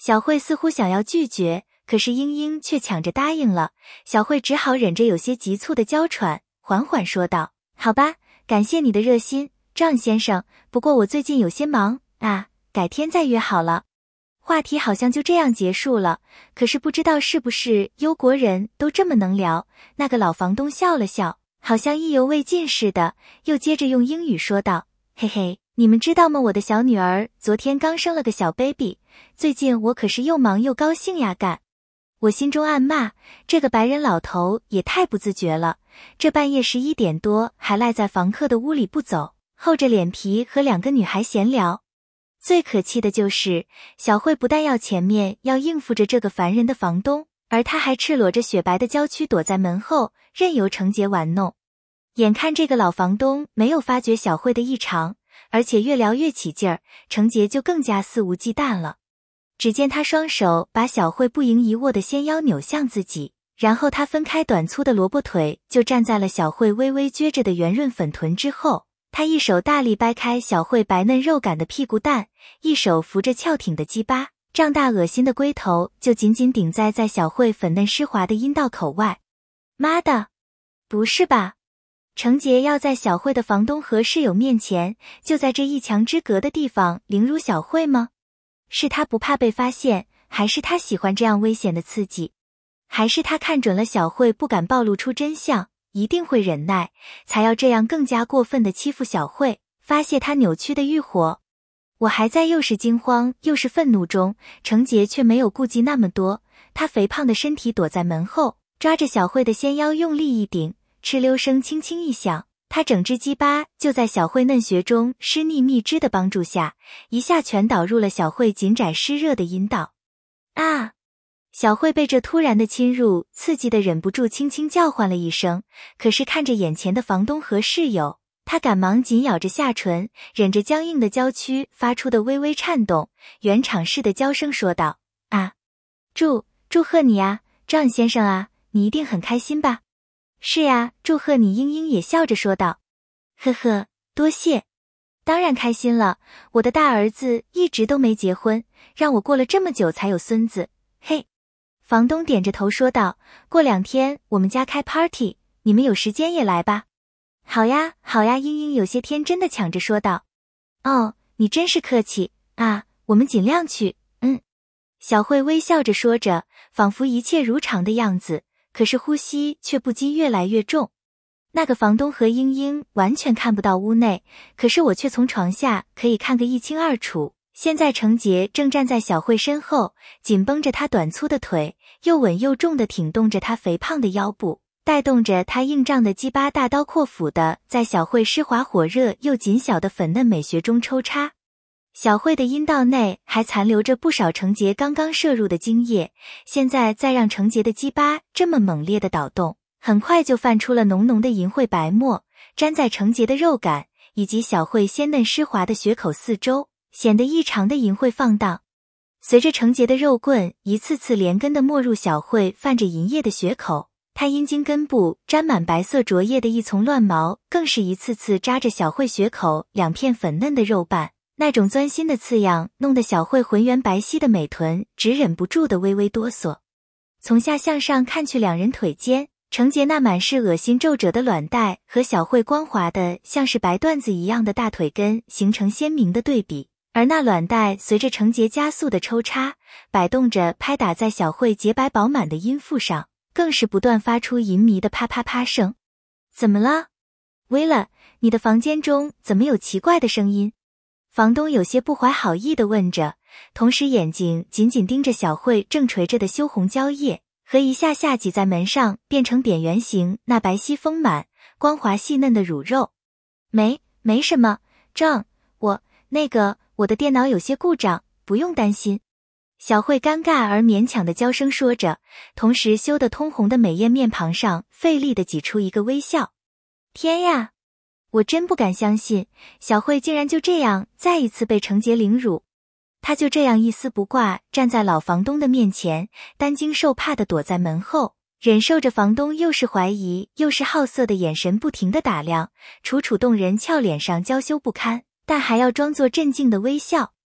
小慧似乎想要拒绝，可是英英却抢着答应了。小慧只好忍着有些急促的娇喘，缓缓说道：好吧，感谢你的热心，张先生，不过我最近有些忙啊，改天再约好了。话题好像就这样结束了，可是不知道是不是忧国人都这么能聊，那个老房东笑了笑，好像意犹未尽似的，又接着用英语说道：嘿嘿，你们知道吗？我的小女儿昨天刚生了个小 baby， 最近我可是又忙又高兴呀干。我心中暗骂，这个白人老头也太不自觉了，这半夜11点多还赖在房客的屋里不走，厚着脸皮和2个女孩闲聊。最可气的就是，小慧不但要前面要应付着这个烦人的房东，而她还赤裸着雪白的娇躯躲在门后，任由程杰玩弄。眼看这个老房东没有发觉小慧的异常，而且越聊越起劲儿，程杰就更加肆无忌惮了。只见他双手把小慧不盈一握的纤腰扭向自己，然后他分开短粗的萝卜腿，就站在了小慧微微撅着的圆润粉臀之后。他一手大力掰开小慧白嫩肉感的屁股蛋，一手扶着翘挺的鸡巴，胀大恶心的龟头就紧紧顶在小慧粉嫩湿滑的阴道口外。妈的，不是吧？程杰要在小慧的房东和室友面前，就在这一墙之隔的地方凌辱小慧吗？是他不怕被发现，还是他喜欢这样危险的刺激？还是他看准了小慧不敢暴露出真相，一定会忍耐，才要这样更加过分地欺负小慧，发泄他扭曲的欲火？我还在又是惊慌又是愤怒中，程杰却没有顾及那么多，他肥胖的身体躲在门后，抓着小慧的纤腰用力一顶，哧溜声轻轻一响，他整只鸡巴就在小慧嫩穴中湿腻蜜汁的帮助下，一下全导入了小慧紧窄湿热的阴道。啊！小慧被这突然的侵入刺激得忍不住轻轻叫唤了一声，可是看着眼前的房东和室友，她赶忙紧咬着下唇，忍着僵硬的娇躯发出的微微颤动，圆场式的娇声说道：啊，祝贺你啊，张先生啊，你一定很开心吧？是呀，祝贺你。英英也笑着说道。呵呵，多谢，当然开心了，我的大儿子一直都没结婚，让我过了这么久才有孙子，嘿。房东点着头说道，过2天我们家开 party， 你们有时间也来吧。好呀，好呀，英英有些天真的抢着说道。哦，你真是客气啊，我们尽量去，小慧微笑着说着，仿佛一切如常的样子，可是呼吸却不禁越来越重。那个房东和英英完全看不到屋内，可是我却从床下可以看个一清二楚。现在程杰正站在小慧身后，紧绷着她短粗的腿，又稳又重地挺动着她肥胖的腰部，带动着她硬胀的鸡巴大刀阔斧地在小慧湿滑火热又紧小的粉嫩美穴中抽插。小慧的阴道内还残留着不少程杰刚刚射入的精液，现在再让程杰的鸡巴这么猛烈的捣动，很快就泛出了浓浓的银灰白沫，粘在程杰的肉感以及小慧鲜嫩湿滑的穴口四周，显得异常的淫秽放荡。随着程杰的肉棍一次次连根的没入小慧泛着银液的穴口，他阴茎根部沾满白色浊液的一丛乱毛更是一次次扎着小慧穴口2片粉嫩的肉瓣，那种钻心的刺痒弄得小慧浑圆白皙的美臀只忍不住的微微哆嗦。从下向上看去，2人腿间，程杰那满是恶心皱褶的卵带和小慧光滑的像是白缎子一样的大腿根形成鲜明的对比，而那卵带随着程杰加速的抽插，摆动着拍打在小慧洁白饱满的阴腹上，更是不断发出淫靡的啪啪啪声。怎么了？威了，你的房间中怎么有奇怪的声音？房东有些不怀好意地问着，同时眼睛紧紧盯着小慧正垂着的羞红娇液和一下下挤在门上变成扁圆形那白皙丰满光滑细嫩的乳肉。没什么，John，我的电脑有些故障，不用担心。小慧尴尬而勉强的娇声说着，同时羞得通红的美艳面庞上费力地挤出一个微笑。天呀，我真不敢相信，小慧竟然就这样再一次被程杰凌辱。她就这样一丝不挂站在老房东的面前，担惊受怕地躲在门后，忍受着房东又是怀疑又是好色的眼神不停地打量，楚楚动人俏脸上娇羞不堪，但还要装作镇静的微笑。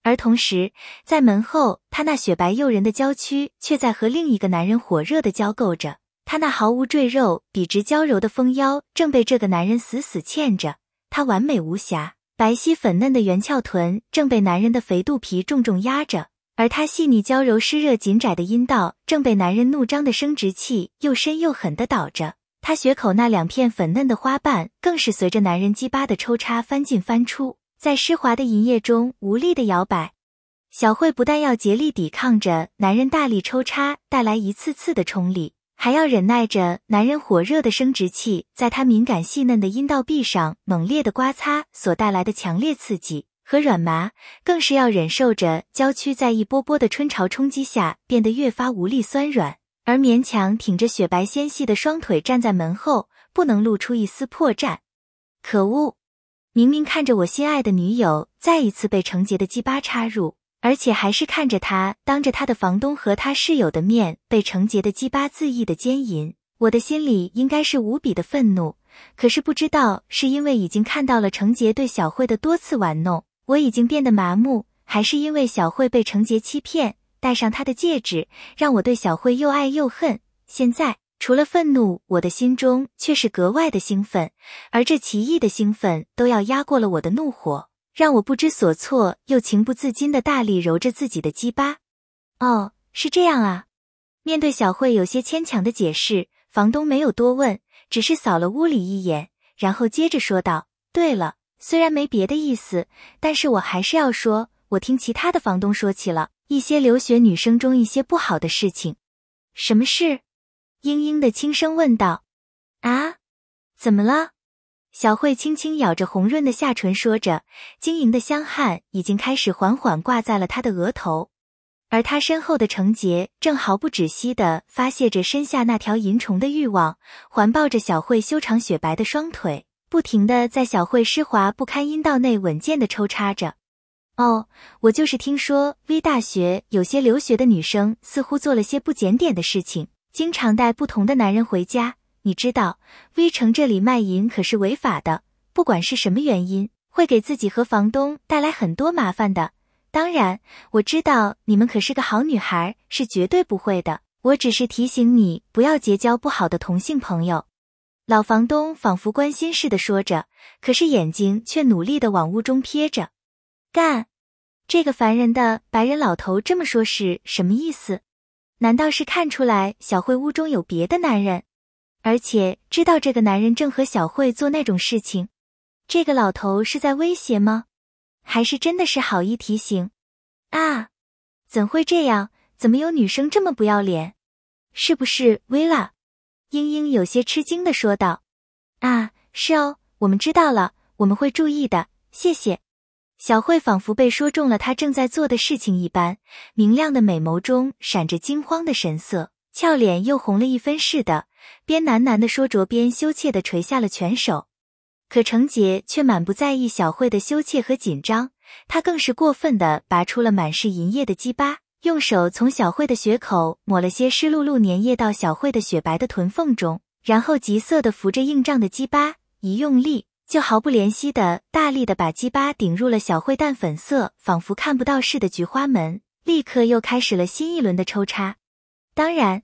而同时，在门后，他那雪白诱人的娇躯却在和另一个男人火热地交媾着。他那毫无赘肉、笔直娇柔的丰腰正被这个男人死死嵌着，他完美无瑕、白皙粉嫩的圆翘臀正被男人的肥肚皮重重压着，而他细腻娇柔、湿热紧窄的阴道正被男人怒张的生殖器又深又狠地捣着。他血口那两片粉嫩的花瓣更是随着男人鸡巴的抽插翻进翻出，在湿滑的银液中无力地摇摆。小慧不但要竭力抵抗着男人大力抽插带来一次次的冲力，还要忍耐着男人火热的生殖器在她敏感细嫩的阴道壁上猛烈的刮擦所带来的强烈刺激和软麻，更是要忍受着娇躯在一波波的春潮冲击下变得越发无力酸软，而勉强挺着雪白纤细的双腿站在门后，不能露出一丝破绽。可恶！明明看着我心爱的女友再一次被程杰的鸡巴插入，而且还是看着他当着他的房东和他室友的面被程杰的鸡巴恣意的奸淫，我的心里应该是无比的愤怒。可是不知道是因为已经看到了程杰对小慧的多次玩弄，我已经变得麻木，还是因为小慧被程杰欺骗，戴上他的戒指，让我对小慧又爱又恨。现在除了愤怒，我的心中却是格外的兴奋，而这奇异的兴奋都要压过了我的怒火，让我不知所措又情不自禁地大力揉着自己的鸡巴。哦，是这样啊。面对小慧有些牵强的解释，房东没有多问，只是扫了屋里一眼，然后接着说道，对了，虽然没别的意思，但是我还是要说，我听其他的房东说起了一些留学女生中一些不好的事情。什么事？嘤嘤的轻声问道。啊？怎么了？小慧轻轻咬着红润的下唇说着，晶莹的香汗已经开始缓缓挂在了她的额头，而她身后的程杰正毫不止息地发泄着身下那条淫虫的欲望，环抱着小慧修长雪白的双腿，不停地在小慧湿滑不堪阴道内稳健地抽插着。哦，我就是听说 V 大学有些留学的女生似乎做了些不检点的事情，经常带不同的男人回家。你知道 V 城这里卖淫可是违法的，不管是什么原因，会给自己和房东带来很多麻烦的。当然，我知道你们可是个好女孩，是绝对不会的，我只是提醒你不要结交不好的同性朋友。老房东仿佛关心似的说着，可是眼睛却努力地往屋中瞥着。干！这个烦人的白人老头这么说是什么意思？难道是看出来小慧屋中有别的男人，而且知道这个男人正和小慧做那种事情？这个老头是在威胁吗？还是真的是好意提醒？啊！怎会这样？怎么有女生这么不要脸？是不是薇拉？嘤嘤有些吃惊地说道。啊，是哦，我们知道了，我们会注意的，谢谢。小慧仿佛被说中了她正在做的事情一般，明亮的美眸中闪着惊慌的神色，俏脸又红了一分似的，边喃喃地说着边羞怯地垂下了拳手。可程杰却满不在意小慧的羞怯和紧张，他更是过分地拔出了满是银液的鸡巴，用手从小慧的血口抹了些湿漉漉粘液到小慧的雪白的臀缝中，然后急色地扶着硬胀的鸡巴，一用力就毫不怜惜地大力地把鸡巴顶入了小慧淡粉色仿佛看不到似的菊花门，立刻又开始了新一轮的抽插。当然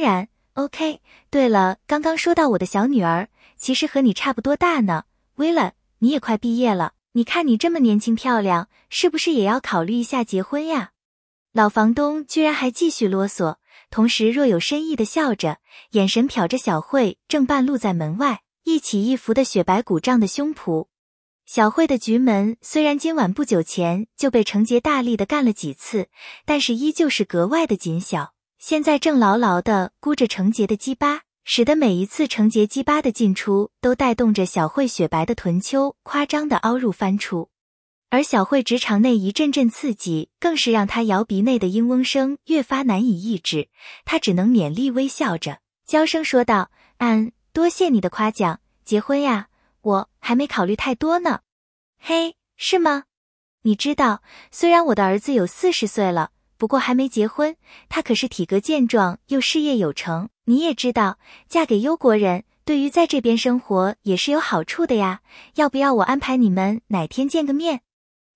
OK， 对了，刚刚说到我的小女儿，其实和你差不多大呢。薇拉，你也快毕业了，你看你这么年轻漂亮，是不是也要考虑一下结婚呀？老房东居然还继续啰嗦，同时若有深意地笑着，眼神瞟着小慧正半露在门外，一起一伏的雪白鼓胀的胸脯。小慧的局门虽然今晚不久前就被程杰大力地干了几次，但是依旧是格外的紧小，现在正牢牢地箍着程杰的鸡巴，使得每一次程杰鸡巴的进出都带动着小慧雪白的臀丘夸张地凹入翻出。而小慧直肠内一阵阵刺激，更是让她摇鼻内的嘤嗡声越发难以抑制，她只能勉力微笑着，娇声说道，多谢你的夸奖，结婚呀，我还没考虑太多呢。嘿，是吗？你知道，虽然我的儿子有40岁了，不过还没结婚，他可是体格健壮又事业有成，你也知道，嫁给优国人，对于在这边生活也是有好处的呀，要不要我安排你们哪天见个面？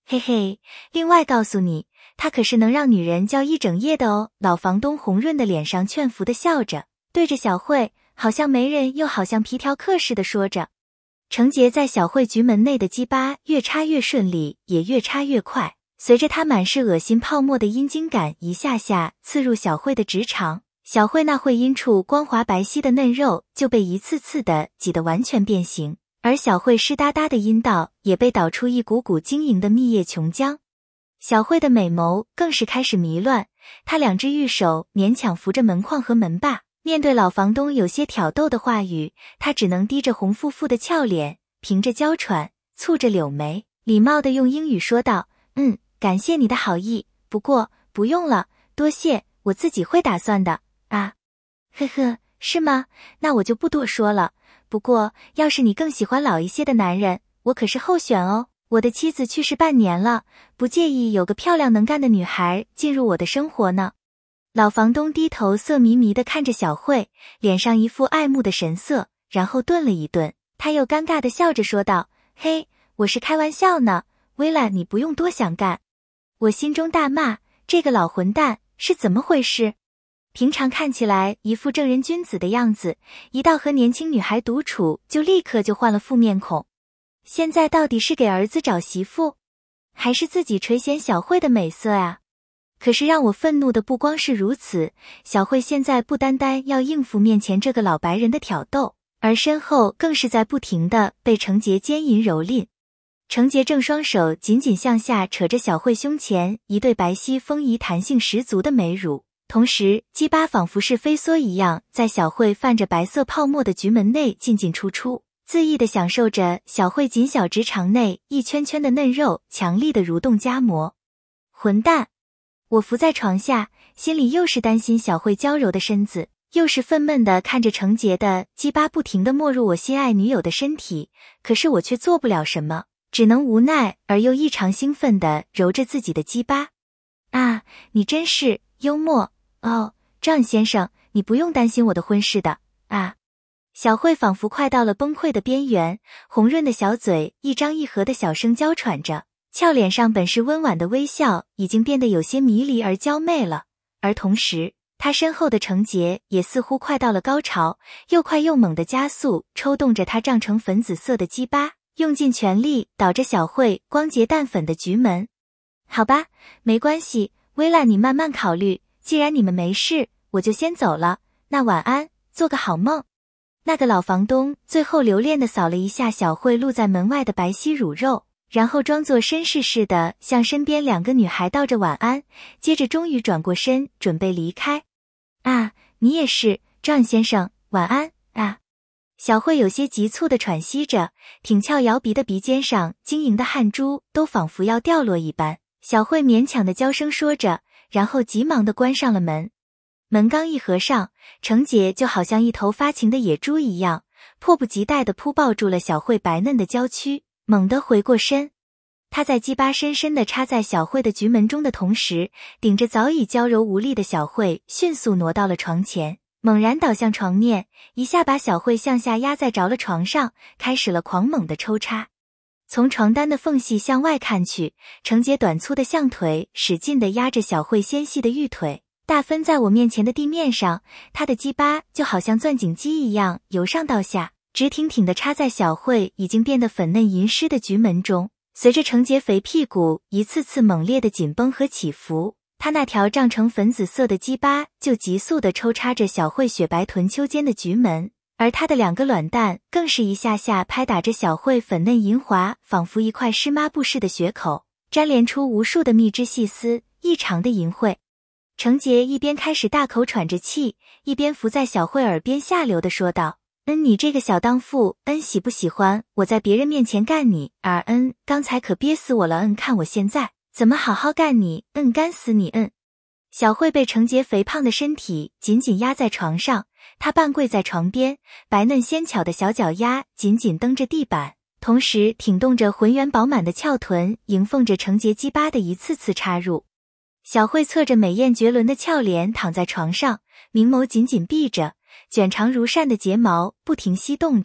嘿嘿，另外告诉你，他可是能让女人叫一整夜的哦。老房东红润的脸上劝服的笑着，对着小慧，好像媒人又好像皮条客似的说着。程杰在小慧局门内的鸡巴越插越顺利，也越插越快，随着他满是恶心泡沫的阴茎感一下下刺入小慧的直肠，小慧那会阴处光滑白皙的嫩肉就被一次次的挤得完全变形，而小慧湿哒哒的阴道也被导出一股股晶莹的蜜液琼浆。小慧的美眸更是开始迷乱，她两只玉手勉强扶着门框和门把，面对老房东有些挑逗的话语，她只能低着红扑扑的俏脸，凭着娇喘，蹙着柳眉，礼貌地用英语说道：感谢你的好意，不过不用了，多谢，我自己会打算的。啊，呵呵，是吗？那我就不多说了。不过要是你更喜欢老一些的男人，我可是候选哦。我的妻子去世半年了，不介意有个漂亮能干的女孩进入我的生活呢。老房东低头色迷迷地看着小慧，脸上一副爱慕的神色，然后顿了一顿，他又尴尬地笑着说道：嘿，我是开玩笑呢，薇拉，你不用多想干。我心中大骂，这个老混蛋是怎么回事？平常看起来一副正人君子的样子，一到和年轻女孩独处就立刻就换了副面孔。现在到底是给儿子找媳妇，还是自己垂涎小慧的美色啊？可是让我愤怒的不光是如此，小慧现在不单单要应付面前这个老白人的挑逗，而身后更是在不停地被程杰奸淫蹂躏。程杰正双手紧紧向下扯着小慧胸前一对白皙丰腴弹性十足的美乳，同时鸡巴仿佛是飞梭一样在小慧泛着白色泡沫的局门内进进出出，恣意地享受着小慧紧小直肠内一圈圈的嫩肉强力的蠕动夹磨。混蛋！我伏在床下，心里又是担心小慧娇柔的身子，又是愤懑地看着程杰的鸡巴不停地没入我心爱女友的身体，可是我却做不了什么，只能无奈而又异常兴奋地揉着自己的鸡巴。啊，你真是幽默哦，John先生，你不用担心我的婚事的。啊！小慧仿佛快到了崩溃的边缘，红润的小嘴一张一合的小声娇喘着，俏脸上本是温婉的微笑已经变得有些迷离而娇媚了，而同时她身后的程杰也似乎快到了高潮，又快又猛地加速抽动着她胀成粉紫色的鸡巴，用尽全力导着小慧光洁淡粉的局门。好吧，没关系，薇拉，你慢慢考虑，既然你们没事，我就先走了，那晚安，做个好梦。那个老房东最后留恋地扫了一下小慧露在门外的白皙乳肉，然后装作绅士似的向身边两个女孩道着晚安，接着终于转过身准备离开。啊，你也是，John先生，晚安啊！小慧有些急促地喘息着，挺翘摇鼻的鼻尖上晶莹的汗珠都仿佛要掉落一般。小慧勉强的娇声说着，然后急忙地关上了门。门刚一合上，程杰就好像一头发情的野猪一样，迫不及待地扑抱住了小慧白嫩的娇躯，猛地回过身。他在鸡巴深深地插在小慧的局门中的同时，顶着早已娇柔无力的小慧迅速挪到了床前，猛然倒向床面，一下把小慧向下压在着了床上，开始了狂猛的抽插。从床单的缝隙向外看去，程杰短粗的象腿使劲地压着小慧纤细的玉腿，大分在我面前的地面上，他的鸡巴就好像钻井机一样由上到下，直挺挺地插在小慧已经变得粉嫩淫湿的局门中。随着程杰肥屁股一次次猛烈的紧绷和起伏，他那条胀成粉紫色的鸡巴就急速地抽插着小慧雪白臀丘间的局门，而他的两个卵蛋更是一下下拍打着小慧粉嫩银滑仿佛一块湿抹布似的血口，粘连出无数的蜜汁细丝，异常的淫秽。程杰一边开始大口喘着气，一边伏在小慧耳边下流地说道：你这个小荡妇，喜不喜欢我在别人面前干你？刚才可憋死我了，看我现在怎么好好干你？干死你！小慧被程杰肥胖的身体紧紧压在床上，她半跪在床边，白嫩纤巧的小脚丫紧紧蹬着地板，同时挺动着浑圆饱满的翘臀，迎奉着程杰鸡巴的一次次插入。小慧侧着美艳绝伦的俏脸躺在床上，明眸紧紧闭着，卷长如扇的睫毛不停翕动着，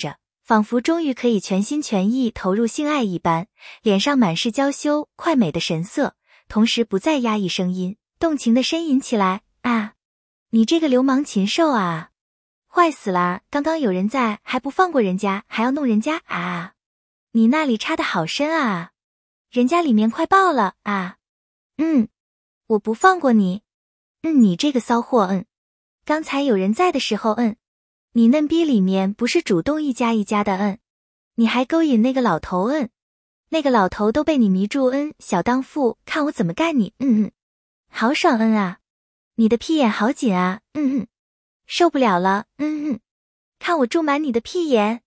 仿佛终于可以全心全意投入性爱一般，脸上满是娇羞快美的神色，同时不再压抑声音，动情地呻吟起来。啊，你这个流氓禽兽啊！坏死了，刚刚有人在，还不放过人家，还要弄人家啊！你那里插得好深啊，人家里面快爆了啊！我不放过你。你这个骚货，刚才有人在的时候，你嫩逼里面不是主动一家一家的，你还勾引那个老头，那个老头都被你迷住，小荡妇，看我怎么干你，好爽，啊，你的屁眼好紧啊，受不了了，看我注满你的屁眼，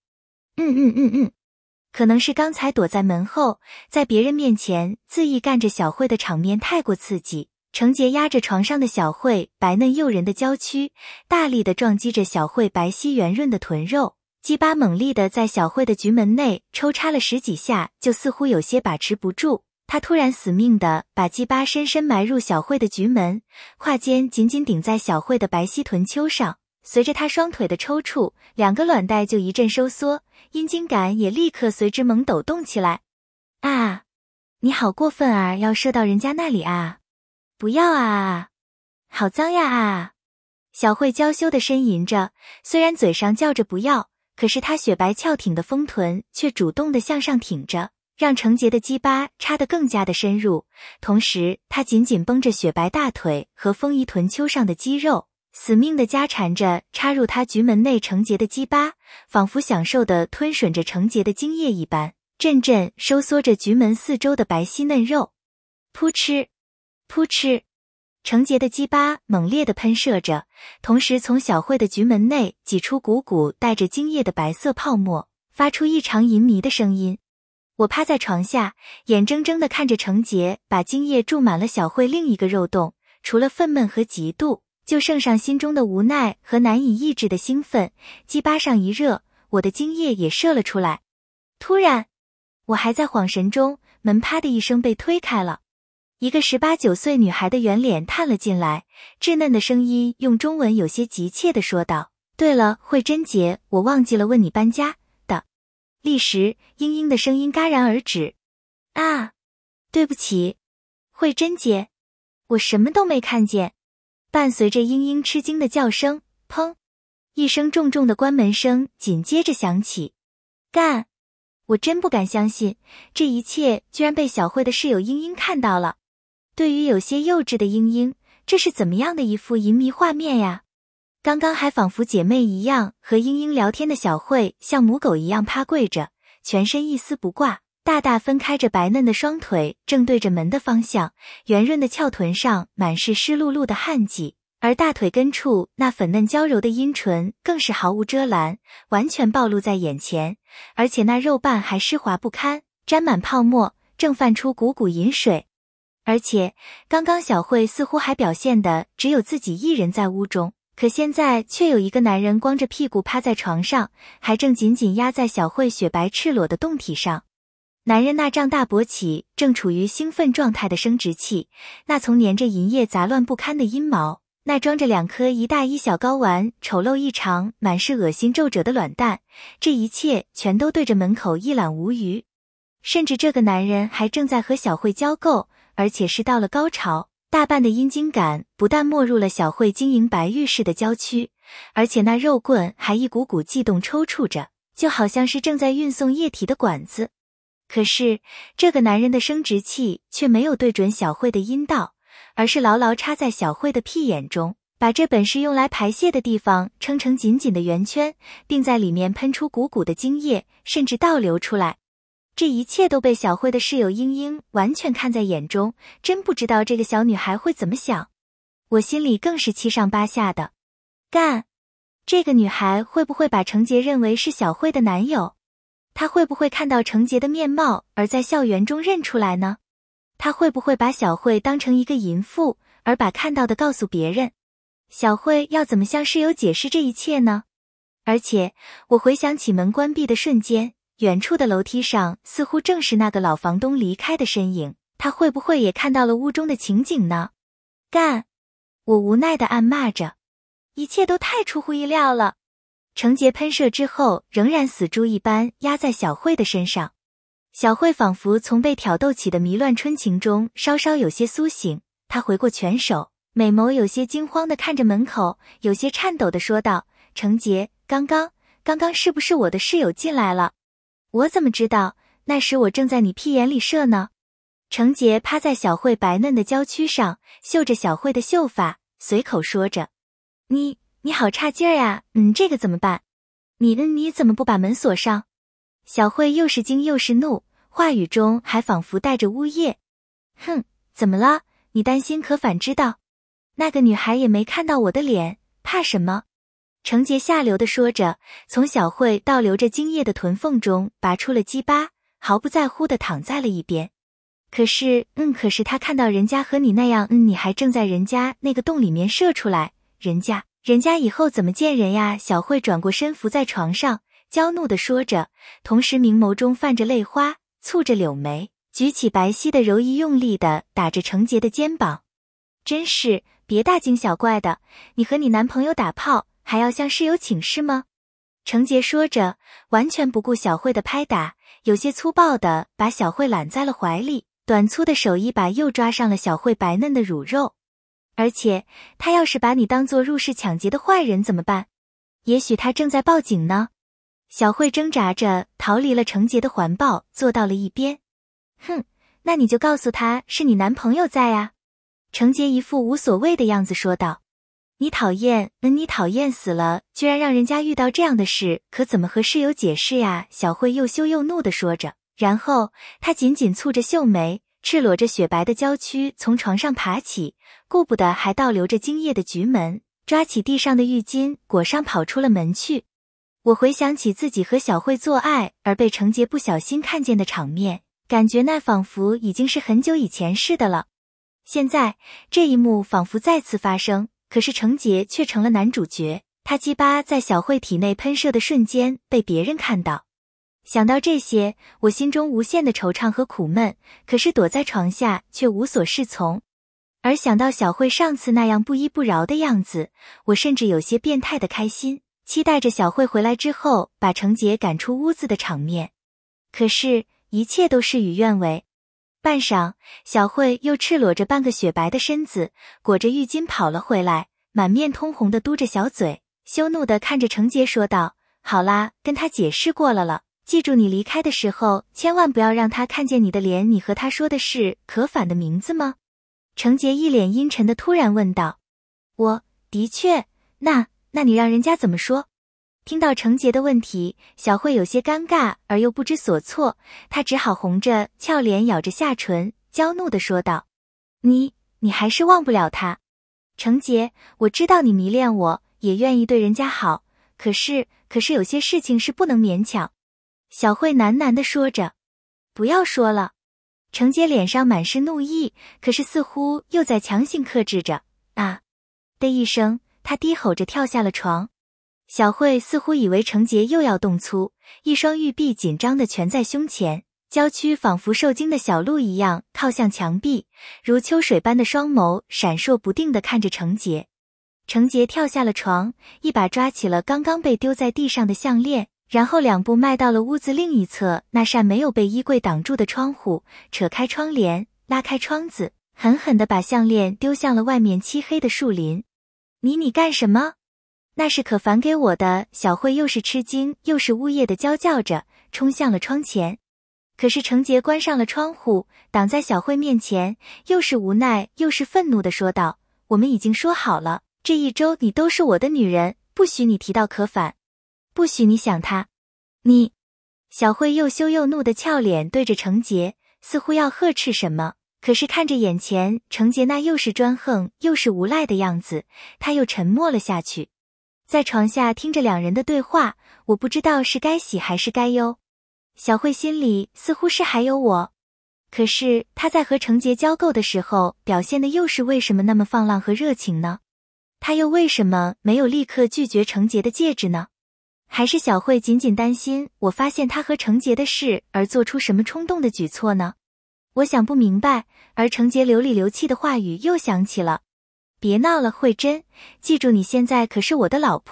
可能是刚才躲在门后，在别人面前恣意干着小慧的场面太过刺激，程杰压着床上的小慧白嫩诱人的娇躯，大力地撞击着小慧白皙圆润的臀肉，鸡巴猛力地在小慧的局门内抽插了10几下，就似乎有些把持不住。他突然死命地把鸡巴深深埋入小慧的局门，胯间紧紧顶在小慧的白皙臀丘上，随着他双腿的抽搐，2个卵袋就一阵收缩，阴茎感也立刻随之猛抖动起来。啊，你好过分啊，要射到人家那里啊！不要啊！好脏呀啊！小慧娇羞地呻吟着，虽然嘴上叫着不要，可是她雪白翘挺的丰臀却主动地向上挺着，让程杰的鸡巴插得更加的深入，同时她紧紧绷着雪白大腿和丰腴臀丘上的肌肉，死命地夹缠着插入她局门内程杰的鸡巴，仿佛享受地吞吮着程杰的精液一般，阵阵收缩着局门四周的白皙嫩肉。扑哧扑哧，程杰的鸡巴猛烈地喷射着，同时从小慧的局门内挤出股股带着精液的白色泡沫，发出异常淫靡的声音。我趴在床下，眼睁睁地看着程杰把精液注满了小慧另一个肉洞，除了愤懑和嫉妒，就剩上心中的无奈和难以抑制的兴奋。鸡巴上一热，我的精液也射了出来。突然，我还在恍神中，门啪的一声被推开了。一个18、19岁女孩的圆脸探了进来，稚嫩的声音用中文有些急切地说道：对了，慧珍姐，我忘记了问你搬家的。立时，英英的声音戛然而止。啊，对不起，慧珍姐，我什么都没看见。伴随着英英吃惊的叫声，砰！一声重重的关门声紧接着响起。干！我真不敢相信，这一切居然被小慧的室友英英看到了。对于有些幼稚的英英，这是怎么样的一幅淫靡画面呀？刚刚还仿佛姐妹一样和英英聊天的小慧，像母狗一样趴跪着，全身一丝不挂，大大分开着白嫩的双腿，正对着门的方向，圆润的翘臀上满是湿漉漉的汗迹，而大腿根处那粉嫩娇柔的阴唇更是毫无遮拦，完全暴露在眼前，而且那肉瓣还湿滑不堪，沾满泡沫，正泛出股股淫水。而且刚刚小慧似乎还表现的只有自己一人在屋中，可现在却有一个男人光着屁股趴在床上，还正紧紧压在小慧雪白赤裸的胴体上。男人那胀大勃起正处于兴奋状态的生殖器，那从粘着银液杂乱不堪的阴毛，那装着2颗一大一小睾丸丑陋异常满是恶心皱褶的卵蛋，这一切全都对着门口一览无余。甚至这个男人还正在和小慧交媾，而且是到了高潮，大半的阴茎感不但没入了小慧晶莹白玉似的娇躯，而且那肉棍还一股股悸动抽搐着，就好像是正在运送液体的管子。可是这个男人的生殖器却没有对准小慧的阴道，而是牢牢插在小慧的屁眼中，把这本是用来排泄的地方撑成紧紧的圆圈，并在里面喷出股股的精液，甚至倒流出来。这一切都被小慧的室友英英完全看在眼中，真不知道这个小女孩会怎么想。我心里更是七上八下的。干！这个女孩会不会把程杰认为是小慧的男友？她会不会看到程杰的面貌而在校园中认出来呢？她会不会把小慧当成一个淫妇，而把看到的告诉别人？小慧要怎么向室友解释这一切呢？而且我回想起门关闭的瞬间，远处的楼梯上似乎正是那个老房东离开的身影，他会不会也看到了屋中的情景呢？干！我无奈地暗骂着，一切都太出乎意料了。 程洁喷射之后，仍然死猪一般压在小慧的身上。小慧仿佛从被挑逗起的迷乱春情中稍稍有些苏醒，她回过拳手，美眸有些惊慌地看着门口，有些颤抖地说道：“程洁，刚刚是不是我的室友进来了？我怎么知道？那时我正在你屁眼里射呢。”程洁趴在小慧白嫩的娇躯上，嗅着小慧的秀发，随口说着：“你好差劲儿呀，这个怎么办？你怎么不把门锁上？”小慧又是惊又是怒，话语中还仿佛带着呜咽。“哼，怎么了？你担心可反知道？那个女孩也没看到我的脸，怕什么？”程洁下流地说着，从小慧倒流着精液的臀缝中拔出了鸡巴，毫不在乎地躺在了一边。可是他看到人家和你那样，你还正在人家那个洞里面射出来，人家以后怎么见人呀？小慧转过身伏在床上，娇怒地说着，同时明眸中泛着泪花，蹙着柳眉，举起白皙的柔仪用力地打着程洁的肩膀。“真是，别大惊小怪的，你和你男朋友打炮，还要向室友请示吗？”程洁说着，完全不顾小慧的拍打，有些粗暴地把小慧揽在了怀里，短粗的手一把又抓上了小慧白嫩的乳肉。“而且他要是把你当作入室抢劫的坏人怎么办？也许他正在报警呢。”小慧挣扎着逃离了程洁的环抱，坐到了一边。“哼，那你就告诉他是你男朋友在呀。”程洁一副无所谓的样子说道。“你讨厌死了，居然让人家遇到这样的事，可怎么和室友解释呀？”小慧又羞又怒地说着，然后她紧紧蹙着秀眉，赤裸着雪白的娇躯从床上爬起，顾不得还倒流着精液的局门，抓起地上的浴巾裹上跑出了门去。我回想起自己和小慧做爱而被程洁不小心看见的场面，感觉那仿佛已经是很久以前似的了。现在这一幕仿佛再次发生，可是程洁却成了男主角，他鸡巴在小慧体内喷射的瞬间被别人看到。想到这些，我心中无限的惆怅和苦闷，可是躲在床下却无所适从。而想到小慧上次那样不依不饶的样子，我甚至有些变态的开心，期待着小慧回来之后把程洁赶出屋子的场面。可是一切都事与愿违。半晌，小慧又赤裸着半个雪白的身子，裹着浴巾跑了回来，满面通红的嘟着小嘴，羞怒地看着程洁说道：“好啦，跟他解释过了，记住你离开的时候千万不要让他看见你的脸。你和他说的是可反的名字吗？”程洁一脸阴沉的突然问道。“我的确，那你让人家怎么说？”听到程洁的问题，小慧有些尴尬而又不知所措，她只好红着俏脸咬着下唇，娇怒地说道：“你还是忘不了他。程洁，我知道你迷恋我，也愿意对人家好，可是有些事情是不能勉强。”小慧喃喃地说着。“不要说了。”程洁脸上满是怒意，可是似乎又在强行克制着。“啊！”的一声，她低吼着跳下了床。小慧似乎以为程洁又要动粗，一双玉臂紧张地蜷在胸前，娇躯仿佛受惊的小鹿一样靠向墙壁，如秋水般的双眸闪烁不定地看着程洁。程洁跳下了床，一把抓起了刚刚被丢在地上的项链，然后两步迈到了屋子另一侧那扇没有被衣柜挡住的窗户，扯开窗帘，拉开窗子，狠狠地把项链丢向了外面漆黑的树林。“你干什么？那是可凡给我的。”小慧又是吃惊又是呜咽的娇叫着，冲向了窗前。可是程洁关上了窗户，挡在小慧面前，又是无奈又是愤怒地说道：“我们已经说好了，这一周你都是我的女人，不许你提到可凡，不许你想他。你……”小慧又羞又怒的俏脸对着程洁，似乎要呵斥什么，可是看着眼前程洁那又是专横又是无赖的样子，她又沉默了下去。在床下听着两人的对话，我不知道是该喜还是该忧。小慧心里似乎是还有我，可是她在和程洁交媾的时候表现的又是为什么那么放浪和热情呢？她又为什么没有立刻拒绝程洁的戒指呢？还是小慧仅仅担心我发现她和程洁的事而做出什么冲动的举措呢？我想不明白，而程洁流里流气的话语又响起了：“别闹了，慧珍，记住你现在可是我的老婆，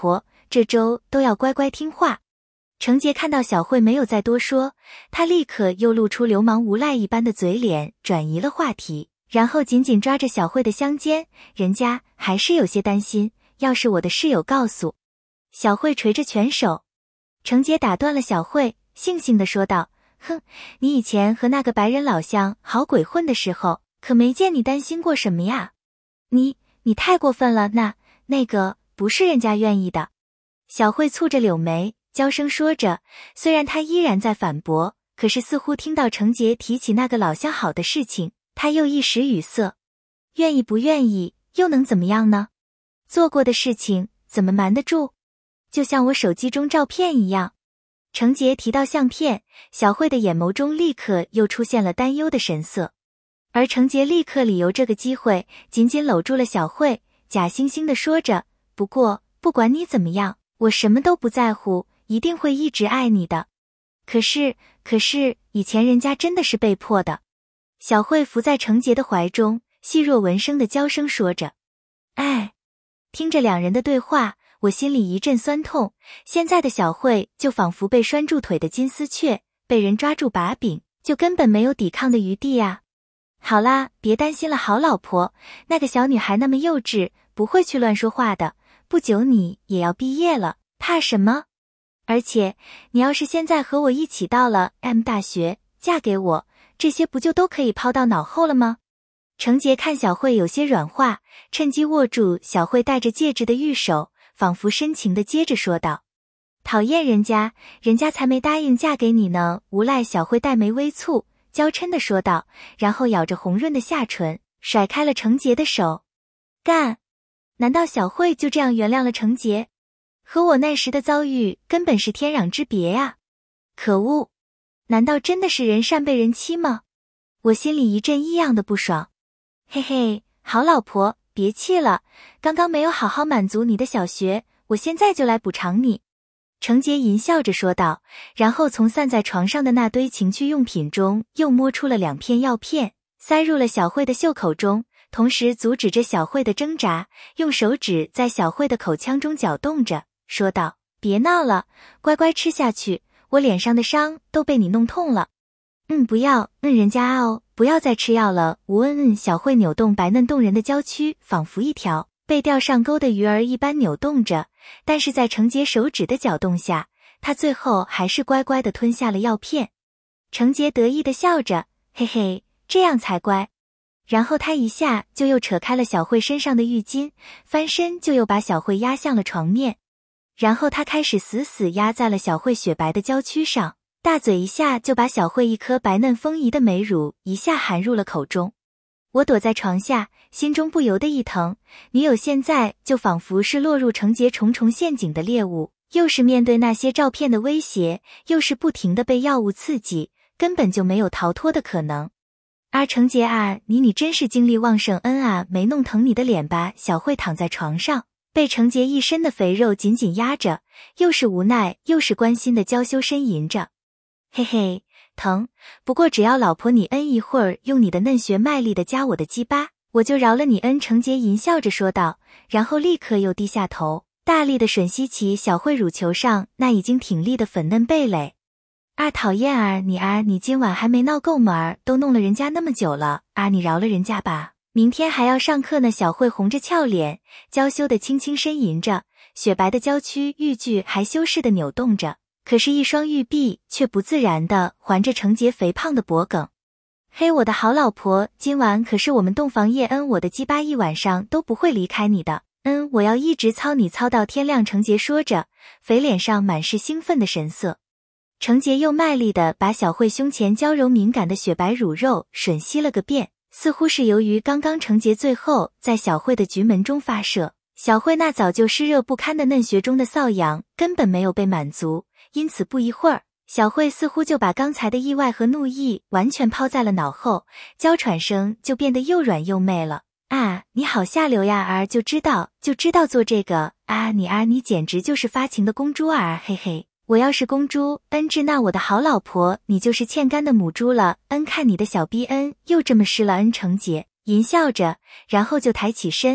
这周都要乖乖听话。程杰看到小慧没有再多说，他立刻又露出流氓无赖一般的嘴脸，转移了话题，然后紧紧抓着小慧的香肩，人家还是有些担心，要是我的室友告诉。小慧垂着拳手。程杰打断了小慧，悻悻地说道，哼，你以前和那个白人老乡好鬼混的时候，可没见你担心过什么呀。你太过分了，那个不是人家愿意的。小慧蹙着柳眉，娇声说着，虽然她依然在反驳，可是似乎听到程杰提起那个老相好的事情，她又一时语塞。愿意不愿意又能怎么样呢？做过的事情怎么瞒得住？就像我手机中照片一样。程杰提到相片，小慧的眼眸中立刻又出现了担忧的神色，而程杰立刻利用这个机会紧紧搂住了小慧，假惺惺地说着，不过不管你怎么样，我什么都不在乎，一定会一直爱你的。可是以前人家真的是被迫的。小慧伏在程杰的怀中，细若蚊声的娇声说着。哎，听着两人的对话，我心里一阵酸痛，现在的小慧就仿佛被拴住腿的金丝雀，被人抓住把柄，就根本没有抵抗的余地啊。好啦，别担心了，好老婆，那个小女孩那么幼稚，不会去乱说话的，不久你也要毕业了，怕什么？而且你要是现在和我一起到了 M 大学，嫁给我，这些不就都可以抛到脑后了吗？程杰看小慧有些软化，趁机握住小慧戴着戒指的玉手，仿佛深情地接着说道，讨厌人家才没答应嫁给你呢。无赖小慧黛眉微蹙，娇嗔地说道，然后咬着红润的下唇，甩开了程杰的手。干！难道小慧就这样原谅了程杰？和我那时的遭遇根本是天壤之别呀！可恶！难道真的是人善被人欺吗？我心里一阵异样的不爽。嘿嘿，好老婆，别气了，刚刚没有好好满足你的小学，我现在就来补偿你。程杰淫笑着说道，然后从散在床上的那堆情趣用品中又摸出了2片药片，塞入了小慧的袖口中，同时阻止着小慧的挣扎，用手指在小慧的口腔中搅动着，说道，别闹了，乖乖吃下去，我脸上的伤都被你弄痛了。不要，人家哦，不要再吃药了。小慧扭动白嫩动人的娇躯，仿佛一条被钓上钩的鱼儿一般扭动着，但是在程杰手指的搅动下，她最后还是乖乖地吞下了药片。程杰得意地笑着，嘿嘿，这样才乖。然后他一下就又扯开了小慧身上的浴巾，翻身就又把小慧压向了床面，然后他开始死死压在了小慧雪白的娇躯上，大嘴一下就把小慧一颗白嫩丰腴的美乳一下含入了口中。我躲在床下，心中不由得一疼，女友现在就仿佛是落入程杰重重陷阱的猎物，又是面对那些照片的威胁，又是不停地被药物刺激，根本就没有逃脱的可能。程杰啊，你真是精力旺盛，没弄疼你的脸吧？小慧躺在床上，被程杰一身的肥肉紧紧压着，又是无奈又是关心的娇羞呻吟着。嘿嘿，疼，不过只要老婆你一会儿用你的嫩穴卖力地夹我的鸡巴，我就饶了你。程杰淫笑着说道，然后立刻又低下头，大力地吮吸起小慧乳球上那已经挺立的粉嫩蓓蕾。讨厌你今晚还没闹够吗？都弄了人家那么久了，你饶了人家吧，明天还要上课呢。小慧红着俏脸，娇羞地轻轻呻吟着，雪白的娇躯欲拒还羞似的扭动着，可是一双玉臂却不自然地环着程杰肥胖的脖颈。嘿，我的好老婆，今晚可是我们洞房夜，我的鸡巴一晚上都不会离开你的，我要一直操你操到天亮。程杰说着，肥脸上满是兴奋的神色。程杰又卖力地把小慧胸前娇柔敏感的雪白乳肉吮吸了个遍，似乎是由于刚刚程杰最后在小慧的菊门中发射，小慧那早就湿热不堪的嫩穴中的瘙痒根本没有被满足，因此不一会儿，小慧似乎就把刚才的意外和怒意完全抛在了脑后，娇喘声就变得又软又媚了。你好下流呀，就知道做这个，你简直就是发情的公猪嘿嘿。我要是公猪，那我的好老婆你就是欠干的母猪了。看你的小逼又这么湿了。程杰淫笑着，然后就抬起身，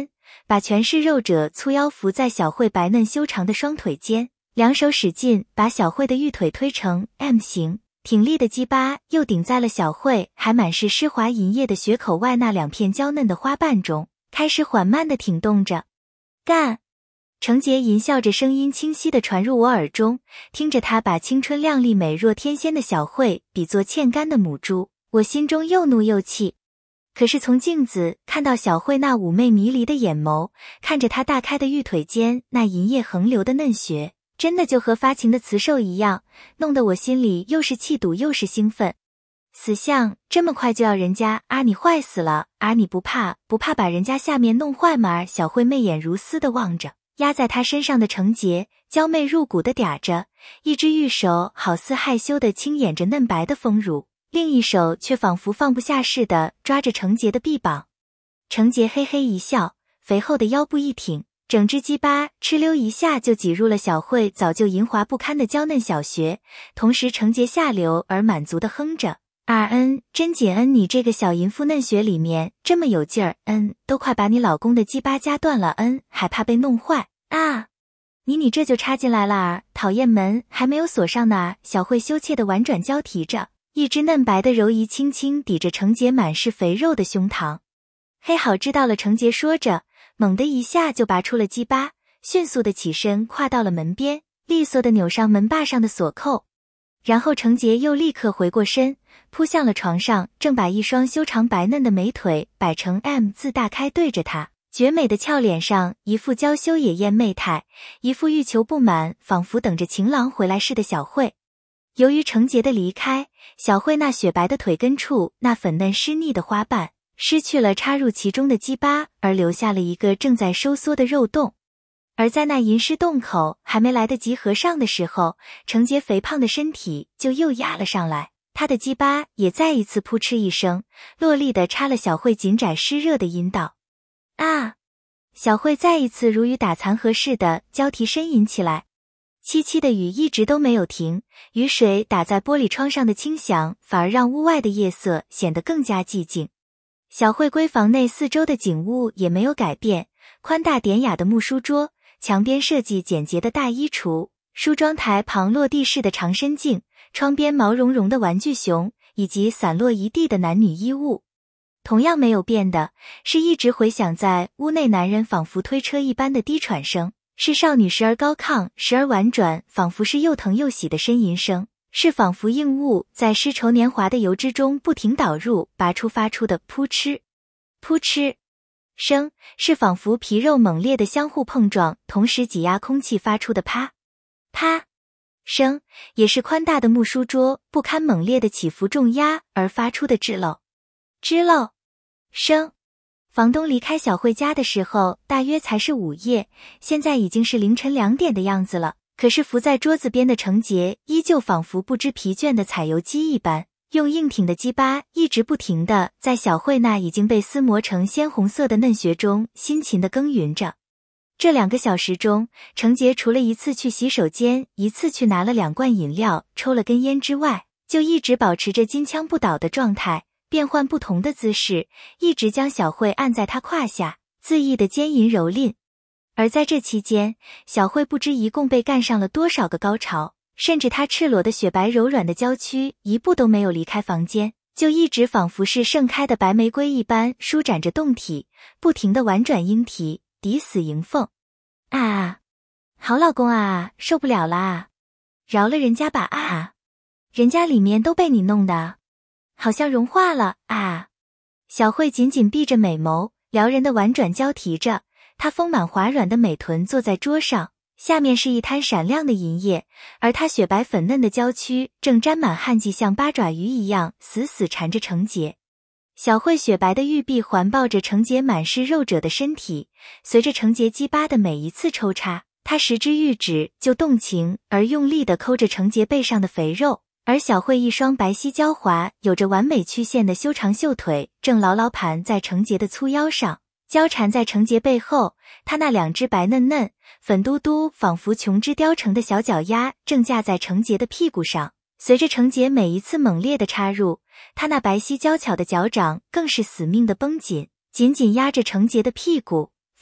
把全是肉者粗腰扶在小慧白嫩修长的双腿间，两手使劲把小慧的玉腿推成 M 型，挺立的鸡巴又顶在了小慧还满是湿滑银液的血口外那两片娇嫩的花瓣中，开始缓慢地挺动着。干！程洁淫笑着，声音清晰地传入我耳中，听着她把青春靓丽美若天仙的小慧比作欠干的母猪，我心中又怒又气。可是从镜子看到小慧那妩媚迷离的眼眸，看着她大开的玉腿间那银液横流的嫩血，真的就和发情的雌兽一样，弄得我心里又是气堵又是兴奋。死相，这么快就要人家你坏死了你不怕把人家下面弄坏吗？小慧媚眼如丝地望着压在他身上的程洁，娇媚入骨地嗲着，一只玉手好似害羞地轻掩着嫩白的丰乳，另一手却仿佛放不下似的抓着程洁的臂膀。程洁嘿嘿一笑，肥厚的腰部一挺，整只鸡巴哧溜一下就挤入了小慧早就淫滑不堪的娇嫩小穴，同时程洁下流而满足地哼着真紧你这个小淫妇嫩穴里面这么有劲儿，都快把你老公的鸡巴夹断了，还怕被弄坏啊！你这就插进来了讨厌，门还没有锁上呢。小慧羞怯的婉转交提着，一只嫩白的柔仪轻轻抵着程洁满是肥肉的胸膛。嘿，好知道了，程洁说着，猛地一下就拔出了鸡巴，迅速的起身跨到了门边，利索的扭上门把上的锁扣。然后程洁又立刻回过身，扑向了床上，正把一双修长白嫩的美腿摆成 M 字大开对着他，绝美的俏脸上一副娇羞野艳媚态，一副欲求不满，仿佛等着情郎回来似的小慧。由于程洁的离开，小慧那雪白的腿根处那粉嫩湿腻的花瓣失去了插入其中的鸡巴，而留下了一个正在收缩的肉洞。而在那银湿洞口还没来得及合上的时候，程洁肥胖的身体就又压了上来，她的鸡巴也再一次扑哧一声，落力地插了小慧紧窄湿热的阴道。小慧再一次如雨打残荷似的交替呻吟起来。凄凄的雨一直都没有停，雨水打在玻璃窗上的轻响反而让屋外的夜色显得更加寂静。小慧闺房内四周的景物也没有改变，宽大典雅的木书桌，墙边设计简洁的大衣橱，梳妆台旁落地式的长身镜，窗边毛茸茸的玩具熊，以及散落一地的男女衣物。同样没有变的是一直回响在屋内男人仿佛推车一般的低喘声，是少女时而高亢时而婉转，仿佛是又疼又喜的呻吟声，是仿佛硬物在湿稠年华的油脂中不停导入拔出发出的扑哧扑哧声，是仿佛皮肉猛烈的相互碰撞同时挤压空气发出的啪啪声，也是宽大的木书桌不堪猛烈的起伏重压而发出的吱漏声。房东离开小慧家的时候大约才是午夜，现在已经是凌晨2点的样子了，可是伏在桌子边的程洁依旧仿佛不知疲倦的采油机一般，用硬挺的鸡巴一直不停地在小慧那已经被撕磨成鲜红色的嫩穴中辛勤地耕耘着。这2个小时中，程洁除了一次去洗手间，一次去拿了2罐饮料，抽了根烟之外，就一直保持着金枪不倒的状态，变换不同的姿势，一直将小慧按在他胯下，恣意的奸淫蹂躏。而在这期间，小慧不知一共被干上了多少个高潮，甚至她赤裸的雪白柔软的娇躯一步都没有离开房间，就一直仿佛是盛开的白玫瑰一般舒展着胴体，不停地婉转莺啼，抵死迎凤。好老公受不了啦，饶了人家吧人家里面都被你弄的好像融化了小慧紧紧闭着美眸，撩人的婉转交提着，她丰满滑软的美臀坐在桌上，下面是一滩闪亮的银液，而她雪白粉嫩的娇躯正沾满汗迹，像八爪鱼一样死死缠着程洁。小慧雪白的玉臂环抱着程洁满是肉褶的身体，随着程洁鸡巴的每一次抽插，她10只玉指就动情而用力地抠着程洁背上的肥肉，而小慧一双白皙娇滑有着完美曲线的修长秀腿正牢牢盘在程洁的粗腰上，交缠在程洁背后，她那2只白嫩嫩粉嘟嘟仿佛琼脂雕成的小脚丫正架在程洁的屁股上，随着程洁每一次猛烈的插入，她那白皙娇巧的脚掌更是死命的绷紧，紧紧压着程洁的屁股，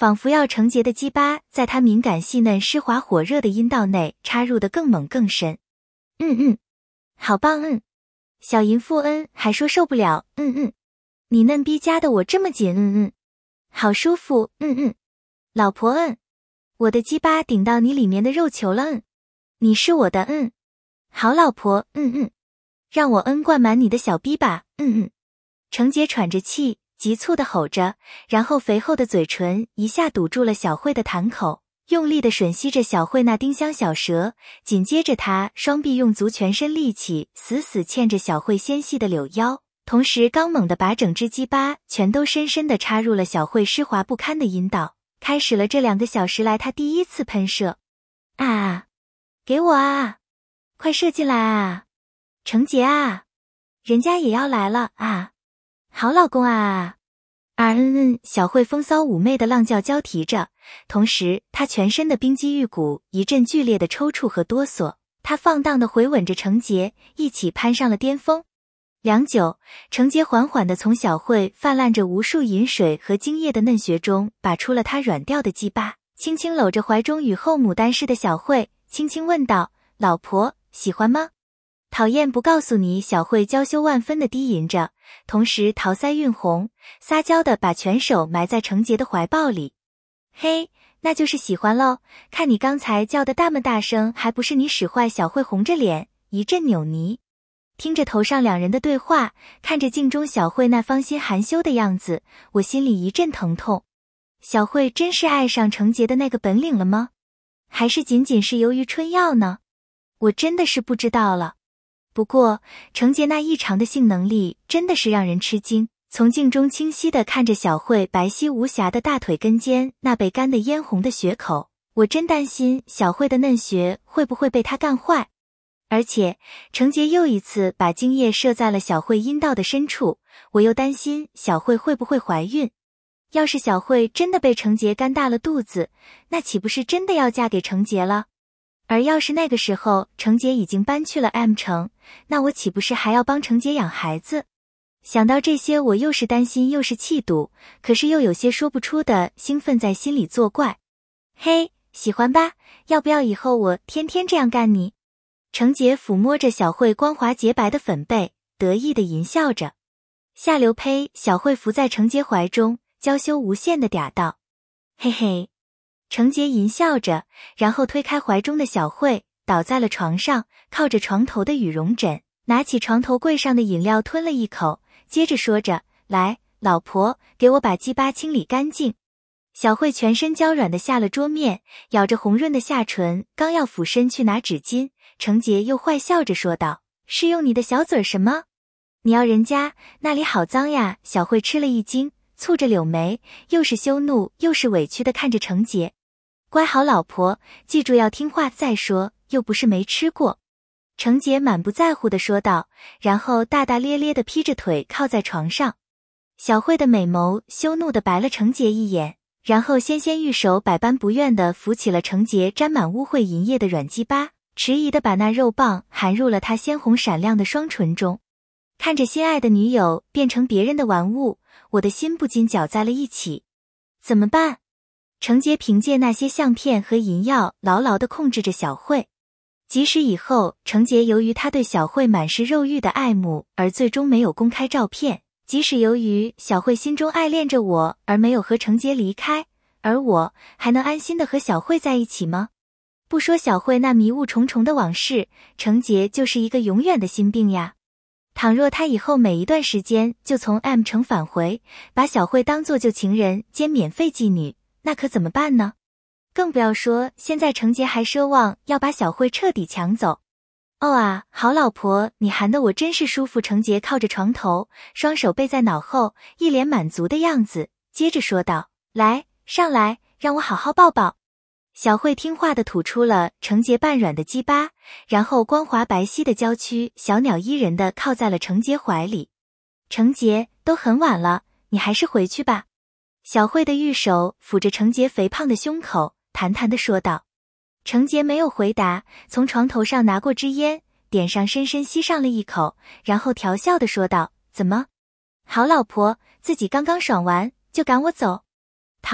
仿佛要程杰的鸡巴在他敏感细嫩湿滑火热的阴道内插入得更猛更深。好棒小淫妇还说受不了，你嫩逼夹得我这么紧，好舒服，老婆我的鸡巴顶到你里面的肉球了，你是我的好老婆，让我灌满你的小逼吧，程杰喘着气，急促地吼着，然后肥厚的嘴唇一下堵住了小慧的痰口，用力地吮吸着小慧那丁香小舌，紧接着他双臂用足全身力气，死死牵着小慧纤细的柳腰，同时刚猛地把整只鸡巴全都深深地插入了小慧湿滑不堪的阴道，开始了这2个小时来他第一次喷射。给我啊，快射进来啊，程杰啊，人家也要来了啊，好老公啊！小慧风骚妩媚的浪叫交替着，同时她全身的冰肌玉骨一阵剧烈的抽搐和哆嗦，她放荡的回吻着程杰，一起攀上了巅峰。良久，程杰缓缓地从小慧泛滥着无数饮水和精液的嫩穴中拔出了她软掉的鸡巴，轻轻搂着怀中雨后牡丹似的小慧，轻轻问道：老婆，喜欢吗？讨厌不告诉你，小慧娇羞万分的低吟着，同时桃腮晕红，撒娇的把拳手埋在程杰的怀抱里。嘿，那就是喜欢喽，看你刚才叫的大么大声，还不是你使坏？小慧红着脸一阵扭捏，听着头上2人的对话，看着镜中小慧那芳心含羞的样子，我心里一阵疼痛。小慧真是爱上程杰的那个本领了吗？还是仅仅是由于春药呢？我真的是不知道了。不过程杰那异常的性能力真的是让人吃惊，从镜中清晰地看着小慧白皙无瑕的大腿根尖那被干得嫣红的血口，我真担心小慧的嫩穴会不会被他干坏。而且程杰又一次把精液射在了小慧阴道的深处，我又担心小慧会不会怀孕。要是小慧真的被程杰干大了肚子，那岂不是真的要嫁给程杰了？而要是那个时候程杰已经搬去了 M 城，那我岂不是还要帮程杰养孩子？想到这些，我又是担心又是气妒，可是又有些说不出的兴奋在心里作怪。嘿，喜欢吧？要不要以后我天天这样干你？程杰抚摸着小慧光滑洁白的粉背，得意地淫笑着。下流呸！小慧伏在程杰怀中，娇羞无限地嗲道：嘿嘿。程杰淫笑着，然后推开怀中的小慧，倒在了床上，靠着床头的羽绒枕，拿起床头柜上的饮料吞了一口，接着说着：来，老婆，给我把鸡巴清理干净。小慧全身娇软的下了桌面，咬着红润的下唇，刚要俯身去拿纸巾，程杰又坏笑着说道：是用你的小嘴什么？你要人家那里好脏呀！小慧吃了一惊，蹙着柳眉，又是羞怒又是委屈的看着程杰。乖好老婆，记住要听话再说，又不是没吃过。程杰满不在乎地说道，然后大大咧咧地劈着腿靠在床上。小慧的美眸羞怒地白了程杰一眼，然后纤纤玉手百般不愿地扶起了程杰沾满污秽银液的软鸡巴，迟疑地把那肉棒含入了他鲜红闪亮的双唇中。看着心爱的女友变成别人的玩物，我的心不禁搅在了一起。怎么办？程杰凭借那些相片和银药牢牢地控制着小慧，即使以后程杰由于他对小慧满是肉欲的爱慕而最终没有公开照片，即使由于小慧心中爱恋着我而没有和程杰离开，而我还能安心地和小慧在一起吗？不说小慧那迷雾重重的往事，程杰就是一个永远的心病呀。倘若他以后每一段时间就从 M 城返回，把小慧当作旧情人兼免费妓女，那可怎么办呢？更不要说现在程杰还奢望要把小慧彻底抢走。哦啊，好老婆，你含得我真是舒服。程杰靠着床头，双手背在脑后，一脸满足的样子，接着说道：来，上来，让我好好抱抱。小慧听话地吐出了程杰半软的鸡巴，然后光滑白皙的娇躯小鸟依人地靠在了程杰怀里。程杰，都很晚了，你还是回去吧。小慧的玉手抚着程杰肥胖的胸口，弹弹地说道。程杰没有回答，从床头上拿过支烟，点上深深吸上了一口，然后调笑地说道：怎么？好老婆，自己刚刚爽完，就赶我走？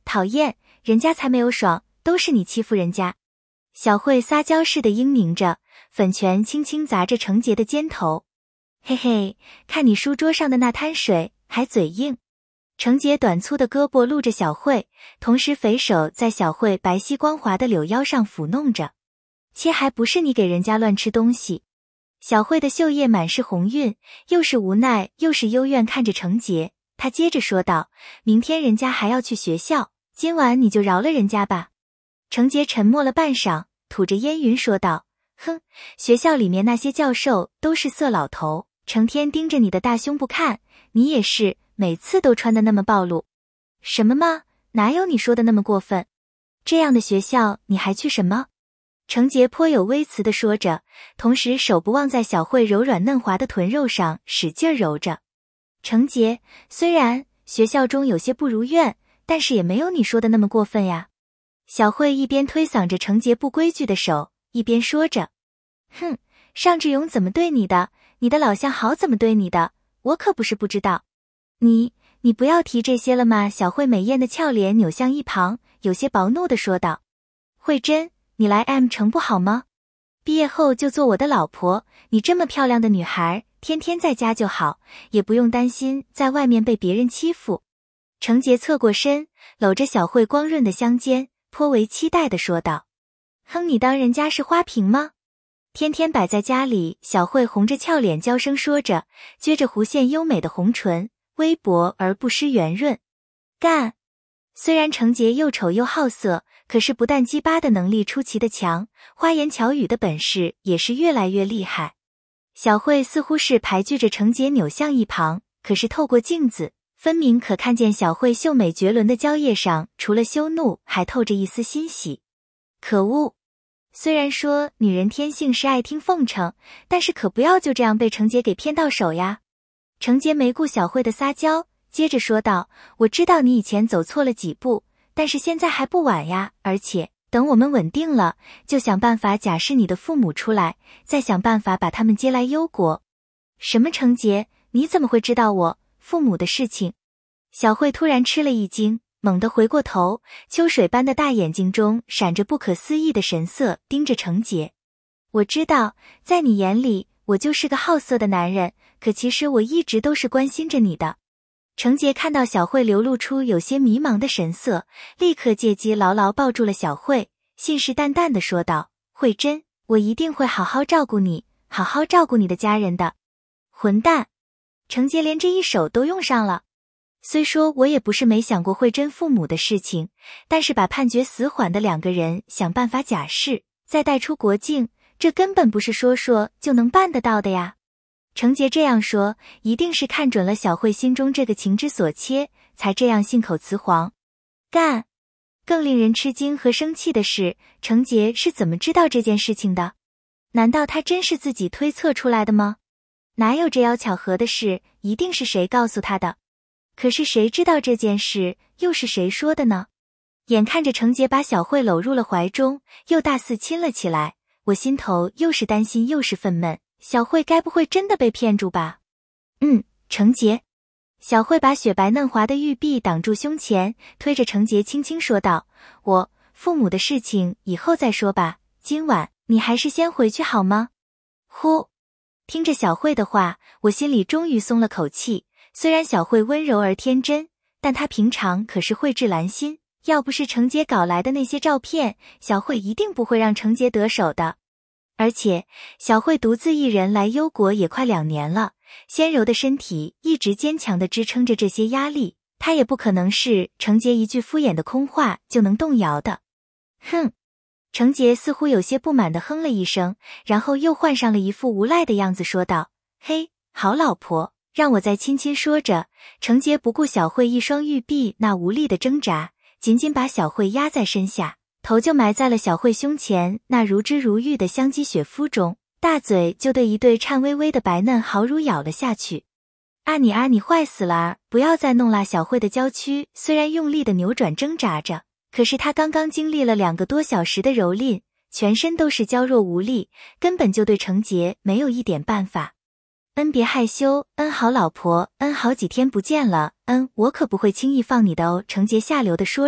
讨厌，人家才没有爽，都是你欺负人家。小慧撒娇似的嘤咛着，粉拳轻轻砸着程洁的肩头。嘿嘿，看你书桌上的那滩水，还嘴硬。程洁短粗的胳膊撸着小慧，同时肥手在小慧白皙光滑的柳腰上抚弄着。切，还不是你给人家乱吃东西。小慧的秀叶满是红晕，又是无奈又是幽怨看着程洁，她接着说道，明天人家还要去学校，今晚你就饶了人家吧。程洁沉默了半晌，吐着烟云说道，哼，学校里面那些教授都是色老头，成天盯着你的大胸不看，你也是，每次都穿得那么暴露。什么吗？哪有你说的那么过分？这样的学校你还去什么？程洁颇有微词地说着，同时手不忘在小慧柔软嫩滑的臀肉上使劲揉着。程洁，虽然学校中有些不如愿，但是也没有你说的那么过分呀。小慧一边推搡着程洁不规矩的手，一边说着，哼，尚志勇怎么对你的，你的老相好怎么对你的，我可不是不知道。你不要提这些了吗？小慧美艳的俏脸扭向一旁，有些薄怒地说道，慧珍，你来 M 城不好吗？毕业后就做我的老婆，你这么漂亮的女孩，天天在家就好，也不用担心在外面被别人欺负。程洁侧过身，搂着小慧光润的香肩，颇为期待地说道，哼，你当人家是花瓶吗？天天摆在家里。小慧红着俏脸娇声说着，撅着弧线优美的红唇，微薄而不失圆润。干！虽然程洁又丑又好色，可是不但鸡巴的能力出奇的强，花言巧语的本事也是越来越厉害。小慧似乎是排拒着程洁扭向一旁，可是透过镜子，分明可看见小慧秀美绝伦的娇叶上，除了羞怒，还透着一丝欣喜。可恶！虽然说女人天性是爱听奉承，但是可不要就这样被程洁给骗到手呀。程洁没顾小慧的撒娇，接着说道，我知道你以前走错了几步，但是现在还不晚呀，而且等我们稳定了，就想办法假释你的父母出来，再想办法把他们接来忧国。什么程洁，你怎么会知道我父母的事情？小慧突然吃了一惊，猛地回过头，秋水般的大眼睛中闪着不可思议的神色，盯着程洁。我知道，在你眼里，我就是个好色的男人，可其实我一直都是关心着你的。程洁看到小慧流露出有些迷茫的神色，立刻借机牢牢抱住了小慧，信誓旦旦地说道，慧珍，我一定会好好照顾你，好好照顾你的家人的。混蛋！程洁连这一手都用上了。虽说我也不是没想过慧珍父母的事情，但是把判决死缓的两个人想办法假释，再带出国境，这根本不是说说就能办得到的呀。程洁这样说，一定是看准了小慧心中这个情之所切，才这样信口雌黄。干！更令人吃惊和生气的是，程洁是怎么知道这件事情的？难道她真是自己推测出来的吗？哪有这样巧合的事，一定是谁告诉她的。可是谁知道这件事又是谁说的呢？眼看着程洁把小慧搂入了怀中，又大肆亲了起来，我心头又是担心又是愤懑，小慧该不会真的被骗住吧？程洁。小慧把雪白嫩滑的玉臂挡住胸前，推着程洁轻轻说道，我父母的事情以后再说吧，今晚你还是先回去好吗？呼！听着小慧的话，我心里终于松了口气。虽然小慧温柔而天真，但她平常可是蕙质兰心，要不是程洁搞来的那些照片，小慧一定不会让程洁得手的。而且小慧独自一人来忧国也快2年了，纤柔的身体一直坚强地支撑着这些压力，她也不可能是程洁一句敷衍的空话就能动摇的。哼！程洁似乎有些不满地哼了一声，然后又换上了一副无赖的样子说道，嘿，好老婆，让我再亲亲。说着，程洁不顾小慧一双玉臂那无力的挣扎，紧紧把小慧压在身下，头就埋在了小慧胸前那如脂如玉的香肌雪肤中，大嘴就对一对颤巍巍的白嫩好乳咬了下去。你坏死了儿，不要再弄啦！小慧的娇躯虽然用力的扭转挣扎着，可是她刚刚经历了2个多小时的蹂躏，全身都是娇弱无力，根本就对程洁没有一点办法。别害羞，好老婆，好几天不见了，我可不会轻易放你的哦。程洁下流的说着，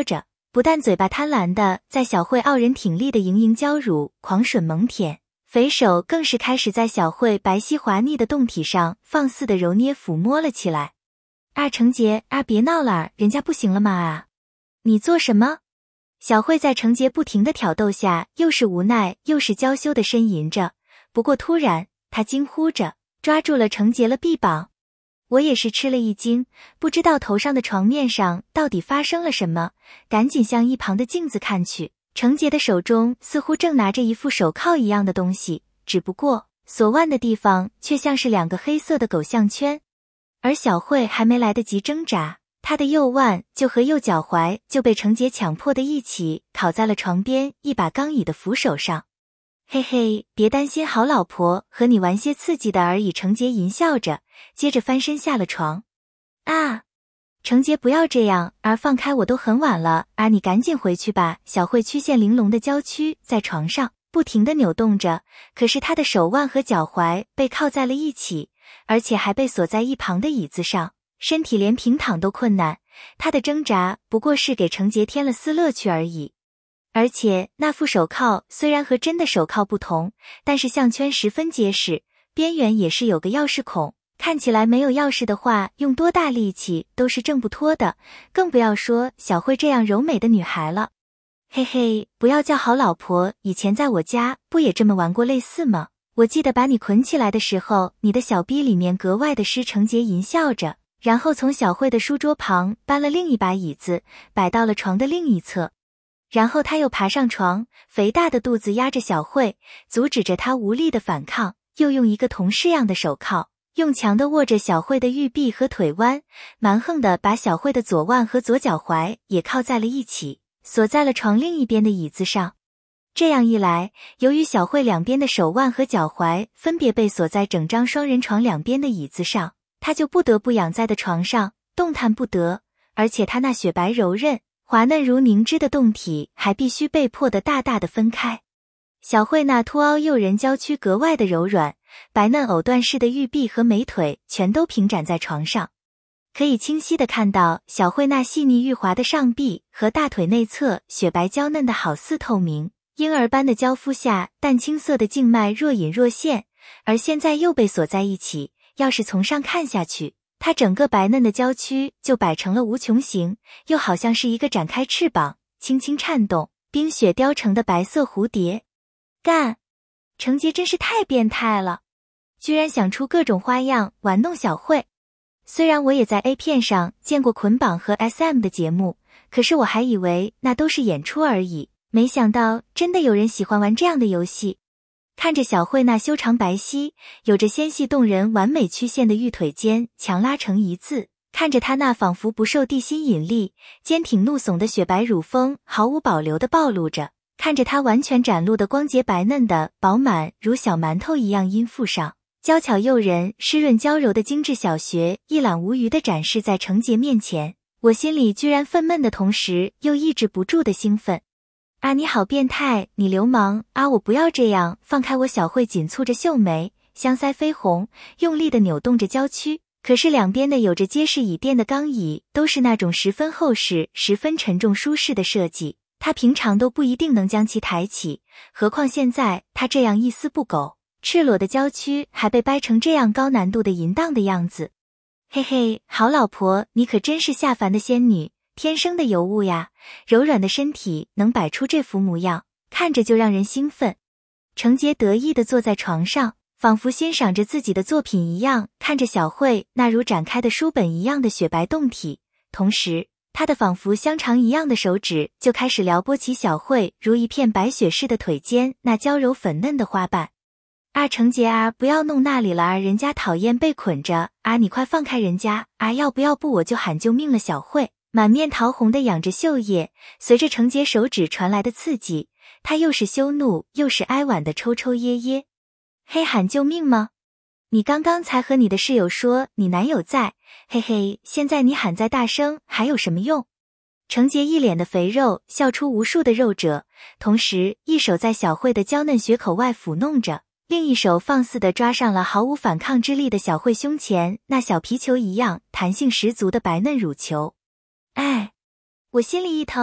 不但嘴巴贪婪的在小慧傲人挺立的盈盈娇乳狂吮猛舔，肥手更是开始在小慧白皙滑腻的胴体上放肆的揉捏抚摸了起来。程杰别闹了，人家不行了吗你做什么？小慧在程杰不停的挑逗下，又是无奈又是娇羞的呻吟着。不过突然，她惊呼着，抓住了程杰了臂膀。我也是吃了一惊，不知道头上的床面上到底发生了什么，赶紧向一旁的镜子看去，程杰的手中似乎正拿着一副手铐一样的东西，只不过锁腕的地方却像是2个黑色的狗项圈。而小慧还没来得及挣扎，她的右腕就和右脚踝就被程杰强迫的一起靠在了床边一把钢椅的扶手上。嘿嘿，别担心，好老婆，和你玩些刺激的而已。程杰淫笑着，接着翻身下了床。程杰不要这样，放开我，都很晚了你赶紧回去吧。小慧曲线玲珑的娇躯在床上不停地扭动着，可是她的手腕和脚踝被铐在了一起，而且还被锁在一旁的椅子上，身体连平躺都困难。她的挣扎不过是给程杰添了丝乐趣而已。而且那副手铐虽然和真的手铐不同，但是项圈十分结实，边缘也是有个钥匙孔，看起来没有钥匙的话，用多大力气都是挣不脱的，更不要说小慧这样柔美的女孩了。嘿嘿，不要叫好老婆，以前在我家不也这么玩过类似吗？我记得把你捆起来的时候，你的小逼里面格外的湿。程杰淫笑着，然后从小慧的书桌旁搬了另一把椅子，摆到了床的另一侧。然后他又爬上床，肥大的肚子压着小慧，阻止着她无力的反抗，又用一个同式样的手铐，用强的握着小慧的玉臂和腿弯，蛮横的把小慧的左腕和左脚踝也铐在了一起，锁在了床另一边的椅子上。这样一来，由于小慧两边的手腕和脚踝分别被锁在整张双人床两边的椅子上，她就不得不仰在的床上，动弹不得，而且她那雪白柔韧滑嫩如凝脂的胴体还必须被迫的大大的分开。小慧那凸凹诱人娇躯格外的柔软，白嫩藕断式的玉臂和美腿全都平展在床上，可以清晰地看到小慧那细腻玉滑的上臂和大腿内侧雪白娇嫩的好似透明婴儿般的娇肤下淡青色的静脉若隐若现，而现在又被锁在一起，要是从上看下去，它整个白嫩的娇躯就摆成了无穷形，又好像是一个展开翅膀轻轻颤动冰雪雕成的白色蝴蝶。干！程杰真是太变态了，居然想出各种花样玩弄小慧。虽然我也在 A 片上见过捆绑和 SM 的节目，可是我还以为那都是演出而已，没想到真的有人喜欢玩这样的游戏。看着小慧那修长白皙有着纤细动人完美曲线的玉腿间强拉成一字，看着她那仿佛不受地心引力坚挺怒耸的雪白乳峰毫无保留地暴露着，看着她完全展露的光洁白嫩的饱满如小馒头一样阴腹上娇巧诱人湿润娇柔的精致小穴一览无余地展示在程杰面前，我心里居然愤懑的同时又抑制不住的兴奋。你好变态，你流氓我不要这样，放开我！小慧紧蹙着秀眉，香腮绯红，用力地扭动着娇躯，可是两边的有着结实椅垫的钢椅都是那种十分厚实十分沉重舒适的设计，她平常都不一定能将其抬起，何况现在她这样一丝不苟赤裸的娇躯还被掰成这样高难度的淫荡的样子。嘿嘿，好老婆，你可真是下凡的仙女，天生的尤物呀，柔软的身体能摆出这副模样，看着就让人兴奋。程杰得意地坐在床上，仿佛欣赏着自己的作品一样，看着小慧那如展开的书本一样的雪白胴体，同时他的仿佛香肠一样的手指就开始撩拨起小慧如一片白雪似的腿间那娇柔粉嫩的花瓣。程杰不要弄那里了人家讨厌被捆着你快放开人家要不我就喊救命了！小慧满面桃红的仰着袖叶，随着程杰手指传来的刺激，他又是羞怒又是哀婉的抽抽噎噎。嘿，喊救命吗？你刚刚才和你的室友说你男友在，嘿嘿，现在你喊再大声还有什么用？程杰一脸的肥肉笑出无数的肉褶，同时一手在小慧的娇嫩血口外抚弄着，另一手放肆地抓上了毫无反抗之力的小慧胸前那小皮球一样弹性十足的白嫩乳球。我心里一疼，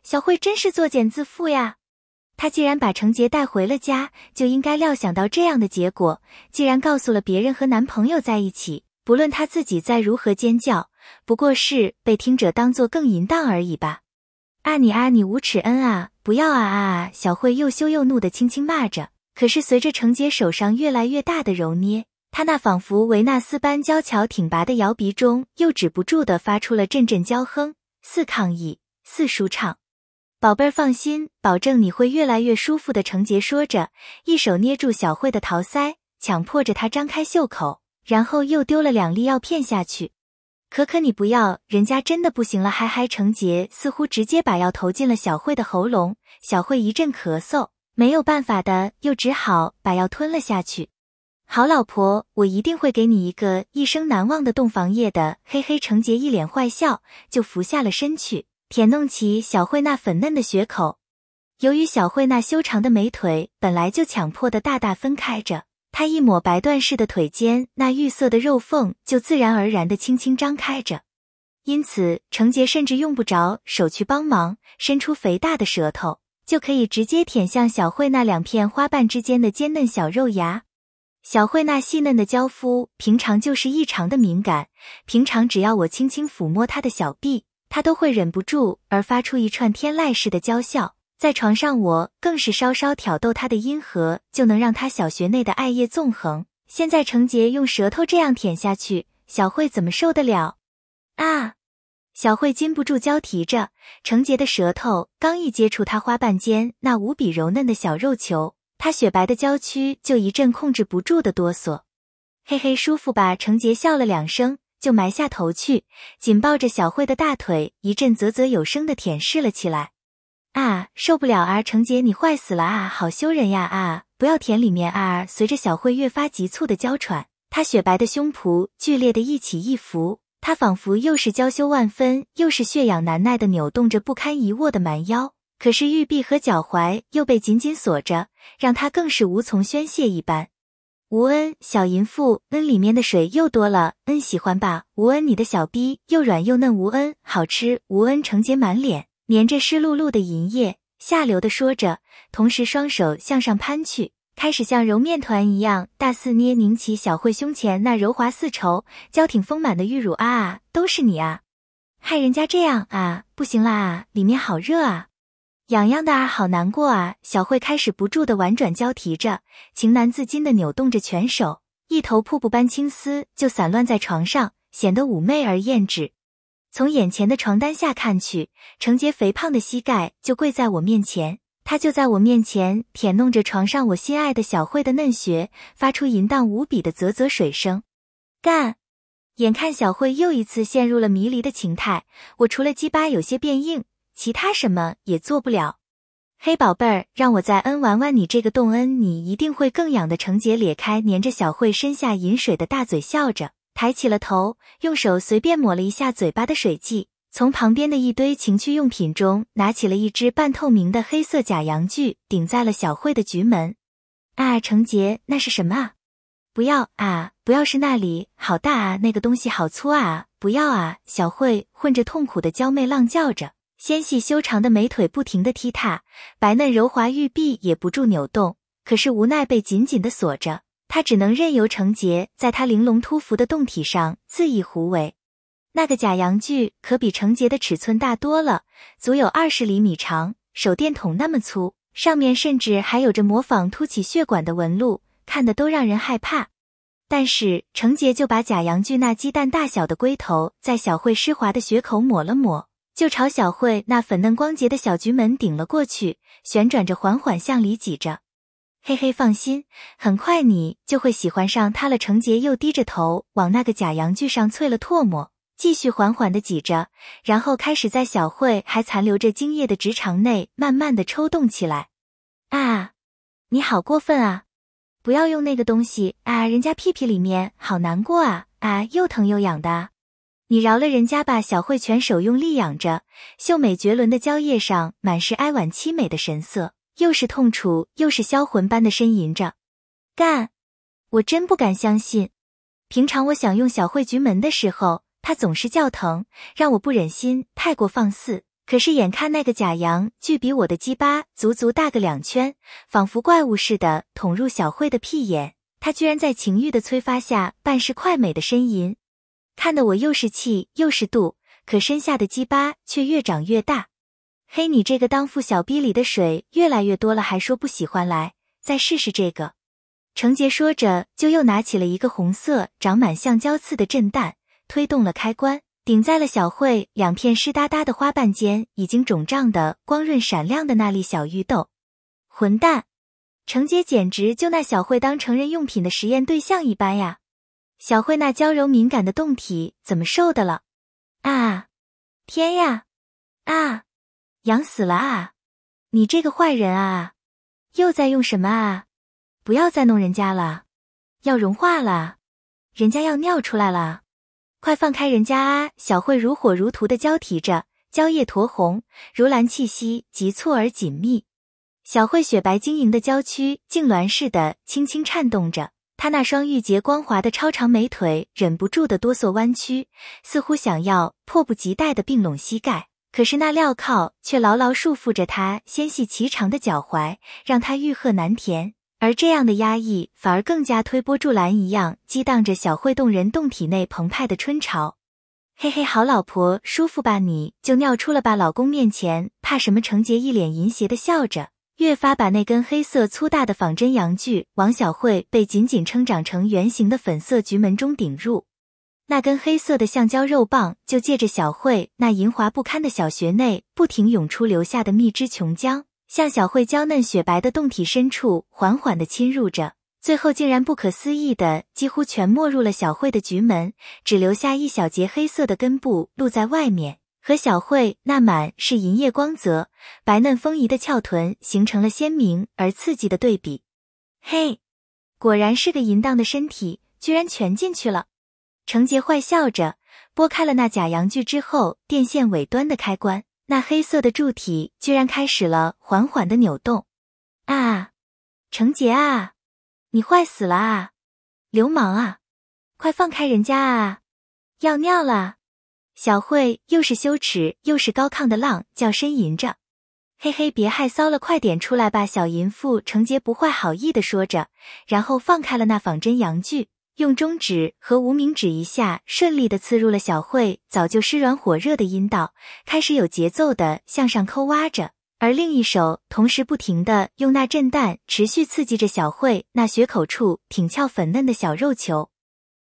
小慧真是作茧自缚呀。她既然把程杰带回了家，就应该料想到这样的结果。既然告诉了别人和男朋友在一起，不论她自己再如何尖叫，不过是被听者当作更淫荡而已吧。你无耻恩啊，不要啊！小慧又羞又怒地轻轻骂着。可是随着程杰手上越来越大的揉捏，她那仿佛维纳斯般娇巧挺拔的摇鼻中又止不住地发出了阵阵娇哼，似抗议，似舒畅。宝贝儿放心，保证你会越来越舒服的，程杰说着，一手捏住小慧的桃腮，强迫着她张开袖口，然后又丢了2粒药片下去。可你不要，人家真的不行了，嗨！程杰似乎直接把药投进了小慧的喉咙，小慧一阵咳嗽，没有办法的，又只好把药吞了下去。好老婆，我一定会给你一个一生难忘的洞房夜的，嘿嘿！程杰一脸坏笑，就伏下了身去，舔弄起小慧那粉嫩的血口。由于小慧那修长的美腿本来就强迫的大大分开着，她一抹白缎似的腿间那玉色的肉缝就自然而然的轻轻张开着，因此程杰甚至用不着手去帮忙，伸出肥大的舌头就可以直接舔向小慧那2片花瓣之间的尖嫩小肉芽。小慧那细嫩的娇肤平常就是异常的敏感，平常只要我轻轻抚摸她的小臂，她都会忍不住而发出一串天籁似的娇笑。在床上我更是稍稍挑逗她的阴核，就能让她小穴内的艾叶纵横。现在程杰用舌头这样舔下去，小慧怎么受得了啊？小慧禁不住娇啼着，程杰的舌头刚一接触她花瓣间那无比柔嫩的小肉球，她雪白的娇躯就一阵控制不住的哆嗦。嘿嘿，舒服吧？程杰笑了2声，就埋下头去，紧抱着小慧的大腿，一阵啧啧有声的舔舐了起来。受不了啊！程杰你坏死了啊！好羞人呀！不要舔里面啊！随着小慧越发急促的娇喘，她雪白的胸脯剧烈的一起一伏，她仿佛又是娇羞万分，又是血痒难耐的扭动着不堪一握的蛮腰，可是玉臂和脚踝又被紧紧锁着，让她更是无从宣泄一般。吴恩，小淫妇，里面的水又多了，喜欢吧？吴恩，你的小逼又软又嫩，吴恩，好吃。吴恩，程杰满脸粘着湿漉漉的银液，下流地说着，同时双手向上攀去，开始像揉面团一样大肆捏拧起小慧胸前那柔滑似绸、娇挺丰满的玉乳都是你啊！害人家这样不行啦里面好热啊！痒痒的好难过啊！小慧开始不住地婉转娇啼着，情难自禁地扭动着拳手，一头瀑布般青丝就散乱在床上，显得妩媚而艳质。从眼前的床单下看去，程杰肥胖的膝盖就跪在我面前，他就在我面前舔弄着床上我心爱的小慧的嫩穴，发出淫荡无比的啧啧水声。干！眼看小慧又一次陷入了迷离的情态，我除了鸡巴有些变硬，其他什么也做不了。黑宝贝儿，让我再玩玩你这个洞，你一定会更痒的。程杰咧开粘着小慧身下饮水的大嘴，笑着抬起了头，用手随便抹了一下嘴巴的水迹，从旁边的一堆情趣用品中拿起了一只半透明的黑色假阳具，顶在了小慧的局门。程杰，那是什么啊？不要不要，是那里好大那个东西好粗不要小慧混着痛苦的娇媚浪叫着，纤细修长的美腿不停地踢踏，白嫩柔滑玉臂也不住扭动，可是无奈被紧紧地锁着，她只能任由程杰在她玲珑突伏的胴体上恣意胡为。那个假阳具可比程杰的尺寸大多了，足有20厘米长，手电筒那么粗，上面甚至还有着模仿凸起血管的纹路，看得都让人害怕。但是程杰就把假阳具那鸡蛋大小的龟头在小慧湿滑的血口抹了抹，就朝小慧那粉嫩光洁的小菊门顶了过去，旋转着缓缓向里挤着。嘿嘿，放心，很快你就会喜欢上它了。程杰又低着头往那个假阳具上啐了唾沫，继续缓缓地挤着，然后开始在小慧还残留着精液的直肠内慢慢地抽动起来。你好过分啊！不要用那个东西人家屁屁里面好难过又疼又痒的。你饶了人家吧！小慧全手用力仰着，秀美绝伦的娇叶上满是哀婉凄美的神色，又是痛楚又是销魂般的呻吟着。干！我真不敢相信，平常我想用小慧菊门的时候，她总是叫疼，让我不忍心太过放肆， 可是眼看那个假阳具比我的鸡巴足足大个2圈，仿佛怪物似的捅入小慧的屁眼，他居然在情欲的催发下半是快美的呻吟，看得我又是气又是妒，可身下的鸡巴却越长越大。嘿，你这个当副小逼里的水越来越多了，还说不喜欢，来，再试试这个。程杰说着，就又拿起了一个红色长满橡胶刺的震弹，推动了开关，顶在了小慧2片湿哒哒的花瓣间已经肿胀的光润闪亮的那粒小玉豆。混蛋！程杰简直就拿小慧当成人用品的实验对象一般呀！小慧那娇柔敏感的胴体怎么受的了？啊！天呀！啊！痒死了啊！你这个坏人啊！又在用什么啊？不要再弄人家了，要融化了，人家要尿出来了，快放开人家啊！小慧如火如荼地交替着，蕉叶酡红，如兰气息急促而紧密。小慧雪白晶莹的娇躯痉挛似的轻轻颤动着，她那双玉洁光滑的超长美腿忍不住的哆嗦弯曲，似乎想要迫不及待地并拢膝盖，可是那镣铐却牢牢束缚着她纤细颀长的脚踝，让她欲壑难填。而这样的压抑反而更加推波助澜一样激荡着小慧动人动体内澎湃的春潮。嘿嘿，好老婆，舒服吧？你就尿出了吧，老公面前怕什么？程杰一脸淫邪的笑着，越发把那根黑色粗大的仿真阳具往小慧被紧紧撑长成圆形的粉色菊门中顶入。那根黑色的橡胶肉棒就借着小慧那淫滑不堪的小穴内不停涌出流下的蜜汁琼浆，向小慧娇嫩雪白的胴体深处缓缓地侵入着，最后竟然不可思议的几乎全没入了小慧的菊门，只留下一小截黑色的根部露在外面，和小慧那满是银叶光泽、白嫩丰腴的翘臀形成了鲜明而刺激的对比。嘿，果然是个淫荡的身体，居然全进去了。程杰坏笑着，拨开了那假阳具之后电线尾端的开关，那黑色的柱体居然开始了缓缓的扭动。啊！程杰啊！你坏死了啊！流氓啊！快放开人家啊！要尿了！小慧又是羞耻又是高亢的浪叫呻吟着。嘿嘿，别害臊了，快点出来吧，小淫妇！程杰不怀好意地说着，然后放开了那仿真阳具，用中指和无名指一下顺利地刺入了小慧早就湿软火热的阴道，开始有节奏地向上抠挖着，而另一手同时不停地用那震弹持续刺激着小慧那穴口处挺翘粉嫩的小肉球。